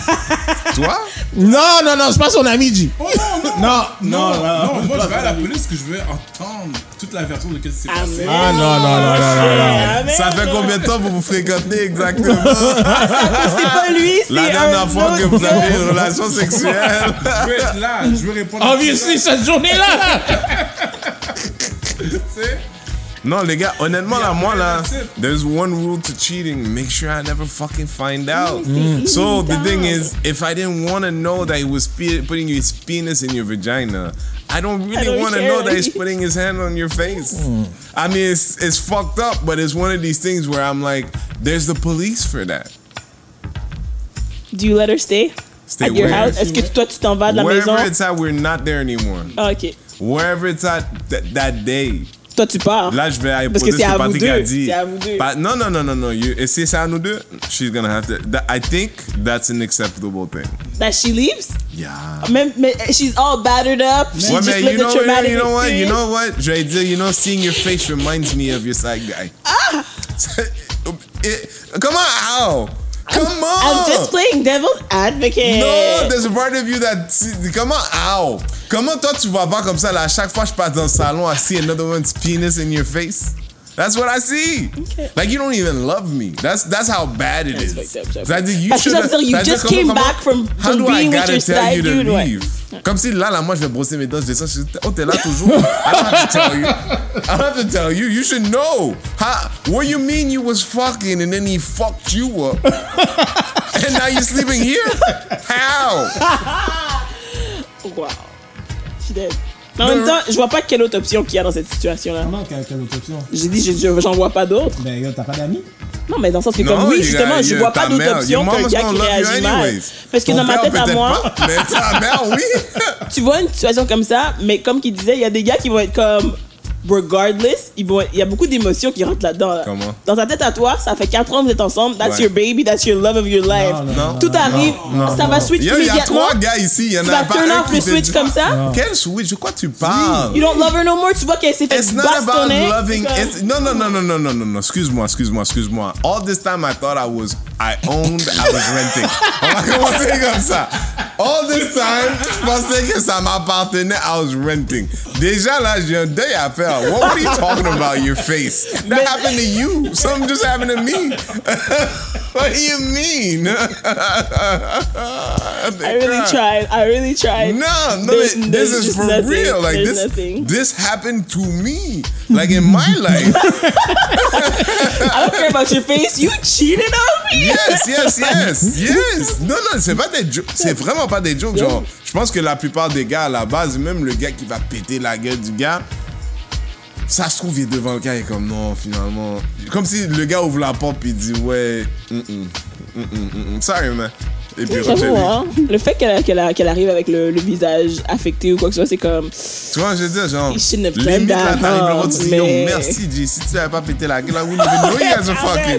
Toi? Non, non, non, c'est pas son ami, G. Oh non, non! Non, Non, non, non. non, moi je vais à la police que je veux entendre toute la version de ce qui s'est passé. Ah non, non, non, non, non, non. Ah, merde. Ça fait combien de temps vous vous fréquentez exactement? C'est pas lui, c'est La un dernière fois que autre vous avez gars. une relation sexuelle? Je veux être là, je veux répondre à tout Obviously, cette journée-là. ça, tu sais. Non, les gars, honnêtement, là, moi, là, that's it. there's one rule to cheating. Make sure I never fucking find out. So, the thing is, if I didn't want to know that he was pe- putting his penis in your vagina, I don't really don't want to care. know that he's putting his hand on your face. I mean, it's, it's fucked up, but it's one of these things where I'm like, there's the police for that. Do you let her stay? Stay At your where? house? Est-ce que toi, tu t'en vas de la Wherever maison? it's at, we're not there anymore. Ah, ok. Wherever it's at th- that day. Toi, tu pars. Là, je vais aller Parce poser que c'est ce à que vous Patrick a deux. dit. C'est à vous deux. But non, non, non, non, non. You, et si c'est à nous deux, she's gonna have to. That, I think that's an acceptable thing. That she leaves? Yeah. Même, mais she's all battered up. She Ouais, just mais lived you a know, traumatic you know what? You experience. know what? Je vais dire, you know, seeing your face reminds me of your side guy. Ah! Come on, how? Come on! I'm just playing devil's advocate. No, there's a part of you that. Comment, ow? Comment toi tu vois pas comme ça là? À chaque fois que je passe dans le salon, I see another one's penis in your face. That's what I see. Okay. Like you don't even love me. That's that's how bad it is. That's fucked up, Jeff. C'est-à-dire, you Parce que should. ça veut dire, you just came back from- How from do being I with gotta your tell side you to dude, ouais. leave? Comme si là, là, moi, je vais brosser mes dents, je descends, je dis, oh, t'es là toujours. I don't have to tell you. I don't have to tell you. You should know. How, what you mean you was fucking and then he fucked you up? And now you're sleeping here? How? Wow. Je suis dead. Mais en même temps, je vois pas quelle autre option qu'il y a dans cette situation-là. Comment, quelle, quelle autre option? J'ai dit, je- je- j'en vois pas d'autre. Ben, yo, t'as pas d'amis? Non, mais dans le sens que, Non, comme oui, you justement, got- je you- vois ta pas d'autre mère, option your qu'un mama's gars gonna qui love you réagit mal. anyways. Parce que Ton dans ma père, tête à peut-être moi, pas, mais ta mère, oui. tu vois une situation comme ça, mais comme qu'il disait, il y a des gars qui vont être comme regardless, ils vont, il y a beaucoup d'émotions qui rentrent là-dedans. Là. Comment? Dans ta tête à toi, ça fait quatre ans que vous êtes ensemble, that's Ouais. your baby, that's your love of your life. Non, non, Tout non, arrive, non, ça non, va non. switch Yo, il y a immédiatement. trois gars ici, il y en Tu a vas pas turn un off qui le te switch dit- comme ça. Quel switch? De quoi tu parles? You don't love her no more, tu vois qu'elle s'est fait It's not about bastonner. loving. Comme- It's, no, no, no, no, no, no, no, no. Excuse-moi, excuse-moi, excuse-moi. All this time, I thought I was, I owned, I was renting. On va commencer comme ça. All this time, je pensais que ça m'appartenait, I was renting. Déjà là, j'ai un deuil à faire. What are you talking about? Your face. That happened to you. Something just happened to me. What do you mean? I really tried, I really tried. No, no, There's- this there's is just for nothing. real. Like There's this, nothing. this happened to me. Like in my life. I don't care about your face, you cheated on me. Yes, yes, yes, yes. Non, non, c'est pas des jokes. C'est vraiment pas des jokes. Genre, je pense que la plupart des gars à la base, même le gars qui va péter la gueule du gars, ça se trouve, il est devant le gars, il est comme non, finalement. Comme si le gars ouvre la porte et il dit ouais, mm -mm, mm -mm, mm -mm, sorry, man. Et puis, J'avoue, retiens-les. hein, le fait qu'elle qu'elle a- qu'elle arrive avec le, le visage affecté ou quoi que ce soit, c'est comme. Tu vois, je veux dire, genre, He shouldn't have done limite là, that, t'arrives huh, là, tu dis, yo, mais- merci, G, si tu n'avais pas pété la gueule, I wouldn't even know you guys are fucking.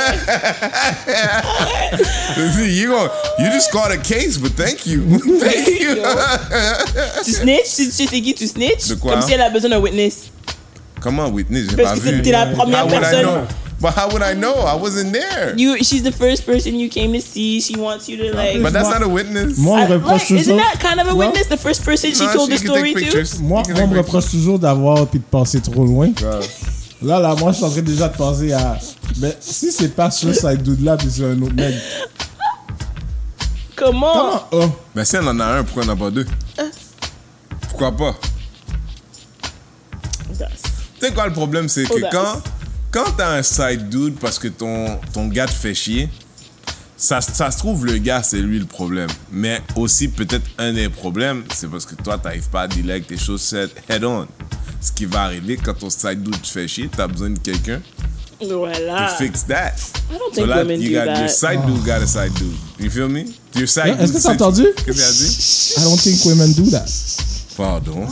you, go, you just caught a case, but thank you. Thank you. Tu snitch, tu tu sais c'est qui tu snitch. De quoi? Comme si elle a besoin d'un witness. Comment witness? J'ai Parce pas que vu. t'es la première How would I personne. know? But how would I know? I wasn't there. You, she's the first person you came to see. She wants you to like. But that's not a witness. Moi, on I- me reproche like, isn't toujours. that kind of a Ouais. witness? The first person she No, told the she can story take to. pictures. Moi, You can on me take reproche toujours d'avoir puis de penser trop loin. Là, là, moi, je suis en train déjà de penser à. Mais si c'est pas sur cette dude là, puis c'est un autre mec. Comment? Comment? Oh. Mais si elle en a un, pourquoi on n'a pas deux? Pourquoi pas? That's- Tu sais quoi, le problème, c'est que Audace. quand, quand t'as un side dude parce que ton, ton gars te fait chier, ça, ça se trouve, le gars, c'est lui le problème. Mais aussi, peut-être un des problèmes, c'est parce que toi, t'arrives pas à dealer avec tes choses head-on. Ce qui va arriver quand ton side dude te fait chier, t'as besoin de quelqu'un Voilà. to fix that. I don't So think là, women you do got that. your side dude got a side dude. You feel me? Your side Yeah, dude. est-ce que t'as c'est- entendu? Qu'est-ce qu'il a dit? I don't think women do that. Pardon.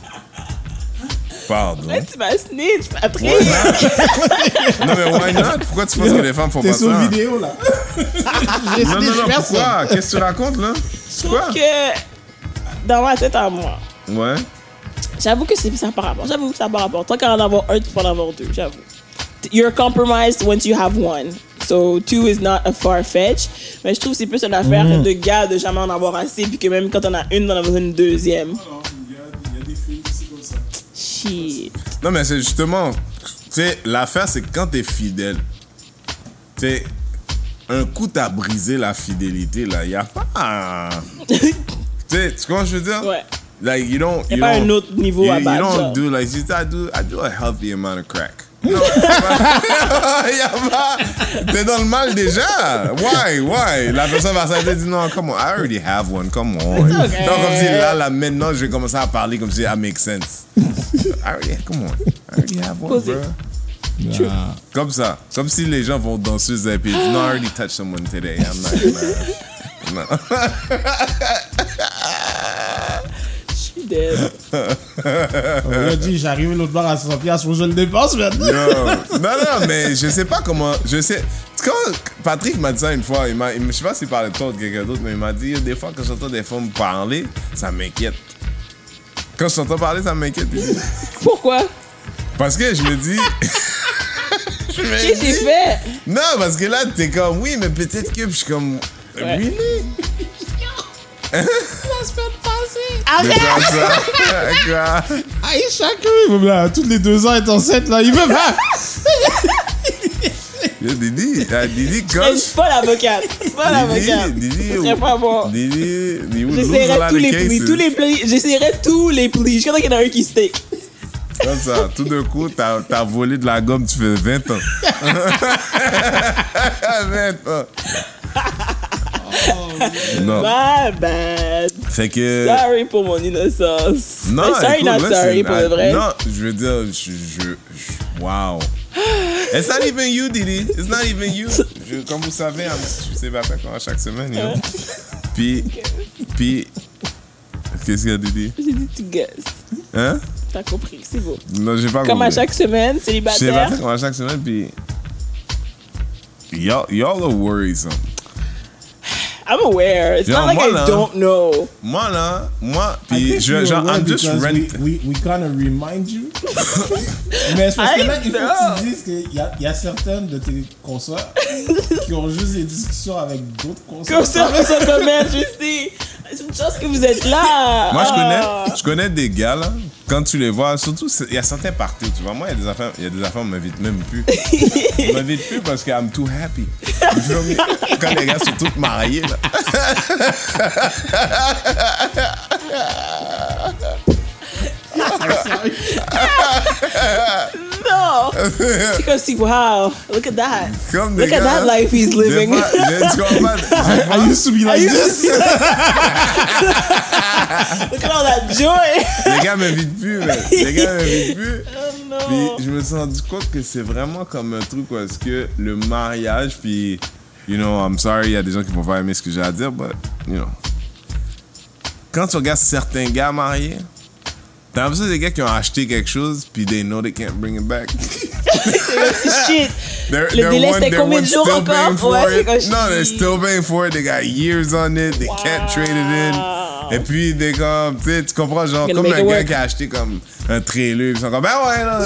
Pardon. Là, tu vas snitch, Patrick. Why not? Non, mais why not? Pourquoi tu penses que les femmes font T'es pas sur ça? vidéo là. Non, non, non, pourquoi? Qu'est-ce que tu racontes, là? Je trouve que dans ma tête à moi, Ouais. j'avoue que c'est ça par rapport. J'avoue que ça par rapport. Tant qu'à en avoir un, tu peux en avoir deux. J'avoue. You're compromised once you have one. So two is not a far fetch. Mais je trouve que c'est plus une affaire Mm. de gars de jamais en avoir assez, puis que même quand on a une, on en a besoin d'une deuxième. Il y a, il y a des films aussi comme ça. Shit. Non, mais c'est justement, tu sais, l'affaire, c'est que quand t'es fidèle, tu sais, un coup t'as brisé la fidélité, là, y a pas. Tu sais, tu comprends ce que je veux dire? Ouais. Like, you don't. Y a you pas don't- un autre niveau you, à you battre, don't genre. do like, you- I do, I do a healthy amount of crack. Non, y a pas. T'es dans le mal déjà. Why? Why? La personne va s'arrêter et dire non, come on, I already have one, come on. okay. Donc, comme si là, là, maintenant, je vais commencer à parler comme si that makes sense. I already, come on, I already have one, Posé. bro. True. Comme ça. Comme si les gens vont danser et puis no, I already touched someone today. I'm not gonna. No. Je suis dead. On a dit, j'arrive l'autre bord à cent piastres, faut que je le dépense maintenant. Yo. Non, non, mais je sais pas comment. Je sais. Quand Patrick m'a dit ça une fois, il m'a, il- je sais pas s'il parlait de toi ou de quelqu'un d'autre, mais il m'a dit des fois, quand j'entends des femmes parler, ça m'inquiète. Quand j'entends parler, ça m'inquiète. Pourquoi? Parce que je me dis. je me Qu'est-ce que j'ai dis. fait? Non, parce que là, t'es comme, oui, mais peut-être que. Puis je suis comme. Ouais. Really? Arrête! Quoi, ça? Quoi? Ah, et chacun, il veut là, toutes les deux ans être enceinte là, il veut pas. Yo, Didi, ah, Didi, Je quand. suis pas l'avocate. Je suis pas l'avocate. Didi, Ce serait pas bon. Didi, Didi, would lose a J'essaierai lot tous of les cases. plis, tous les plis, j'essaierai tous les plis. Jusqu'à temps qu'il y en a un qui stick. Comme ça, tout d'un coup, t'as, t'as volé de la gomme, tu fais vingt ans. vingt ans. Non. My bad. Fait que. Sorry pour mon innocence. Non, Like, sorry, écoute, not là, sorry c'est- pour le vrai. Non, je veux dire, je. je, je wow. It's not even you, Didi. It's not even you. Je, comme vous savez, je suis célibataire comme à chaque semaine, you know? Puis, puis, qu'est-ce qu'il y a, Didi? J'ai dit tu guesses. Hein? T'as compris, c'est beau. Non, j'ai pas compris. Comme à chaque semaine, célibataire. Célibataire comme à chaque semaine, puis... Y'all, y'all are worrisome. I'm aware. It's Yo, not like moi, I là, don't know. Moi, là, moi, I puis think je, you're genre, aware I'm just because rent... we, we, we kind of remind you. Mais c'est parce que I là, il faut know. que tu dises qu'il y a, il y a certaines de tes consoeurs qui ont juste des discussions avec d'autres consoeurs. Comme ça, comme ça, comme elle, je sais. C'est une chance que vous êtes là. Moi, je connais, Ah. je connais des gars, là, quand tu les vois, surtout, c'est- il y a certains parties, tu vois. Moi, il y a des affaires, il y a des affaires, on m'invite même plus. On m'invite plus parce que I'm too happy. You feel me? Quand les gars sont tous mariés, là. Non. C'est comme si, wow, look at that. Comme des Look at gars, that life he's des living. fois, je- tu comprends? Des fois, I used to be like this. Look at all that joy. les gars m'invitent plus, mais les gars m'invitent plus. Oh non. Puis je me suis rendu compte que c'est vraiment comme un truc où est-ce que le mariage, puis, you know, I'm sorry, il y a des gens qui vont pas aimer ce que j'ai à dire, but, you know. Quand tu regardes certains gars mariés, t'as l'impression que c'est des gars qui ont acheté quelque chose, puis they know they can't bring it back. Shit. They're, Le délai, one- c'était they're combien one de jours still encore? paying for Ouais, c'est it. comme No, they're shit. still paying for it. They got years on it. They can't trade it in. Et puis, des comme, tu sais, tu comprends, genre, Gonna comme make un it gars work. qui a acheté comme un trailer. Ils sont comme, ben ouais, là.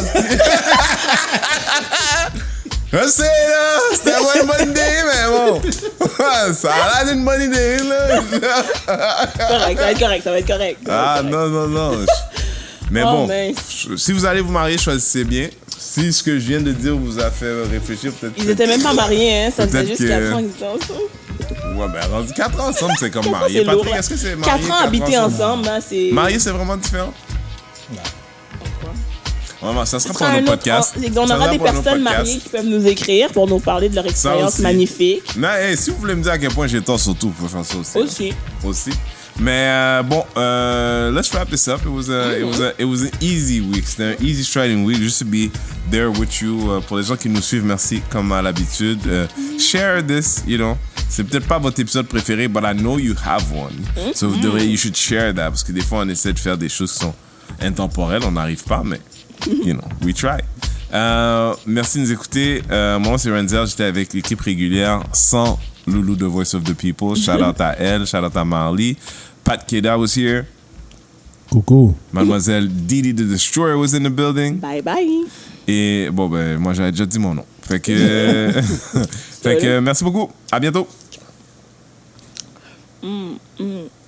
Je sais, là. C'était pas une bonne idée, mais bon. Ça a l'air d'une bonne idée, là. Correct, ça va être correct, ça va être correct. Ça va Ah, être correct. non, non, non. Mais Oh, bon, mais- si vous allez vous marier, choisissez bien. Si ce que je viens de dire vous a fait réfléchir, peut-être. Ils étaient même pas mariés, hein. Ça faisait Peut-être juste que- quatre ans qu'ils étaient ensemble. Ouais, ben, rendu quatre ans ensemble, c'est comme Quatre ans, marié. c'est lourd. Patrick, est-ce que c'est marié? quatre ans habités ensemble, hein, c'est. Marié, c'est vraiment différent? Vraiment, ça sera Ce pour sera nos un autre- podcasts. on- Ça On sera aura des pour nos personnes podcasts. mariées qui peuvent nous écrire pour nous parler de leur expérience aussi. magnifique. Non, hey, si vous voulez me dire à quel point j'ai tort, surtout, vous pouvez faire ça aussi. Aussi. Aussi. Mais euh, bon, euh, let's wrap this up. It was a, it was a, it was an easy week. C'était un easy striding week. Just to be there with you. Euh, pour les gens qui nous suivent, merci comme à l'habitude. Euh, share this, you know. C'est peut-être pas votre épisode préféré, but I know you have one. So vous devriez, you should share that parce que des fois on essaie de faire des choses qui sont intemporelles, on n'arrive pas, mais you know, we try. Euh, merci de nous écouter. Euh, mon nom c'est Renzel, j'étais avec l'équipe régulière sans Loulou de Voice of the People. Shout out à elle, shout out à Marley. Pat Keda was here. Coucou. Mademoiselle Didi the Destroyer was in the building. Bye bye. Et bon, ben, moi j'avais déjà dit mon nom. Fait que, fait que merci beaucoup. À bientôt. Mm, mm.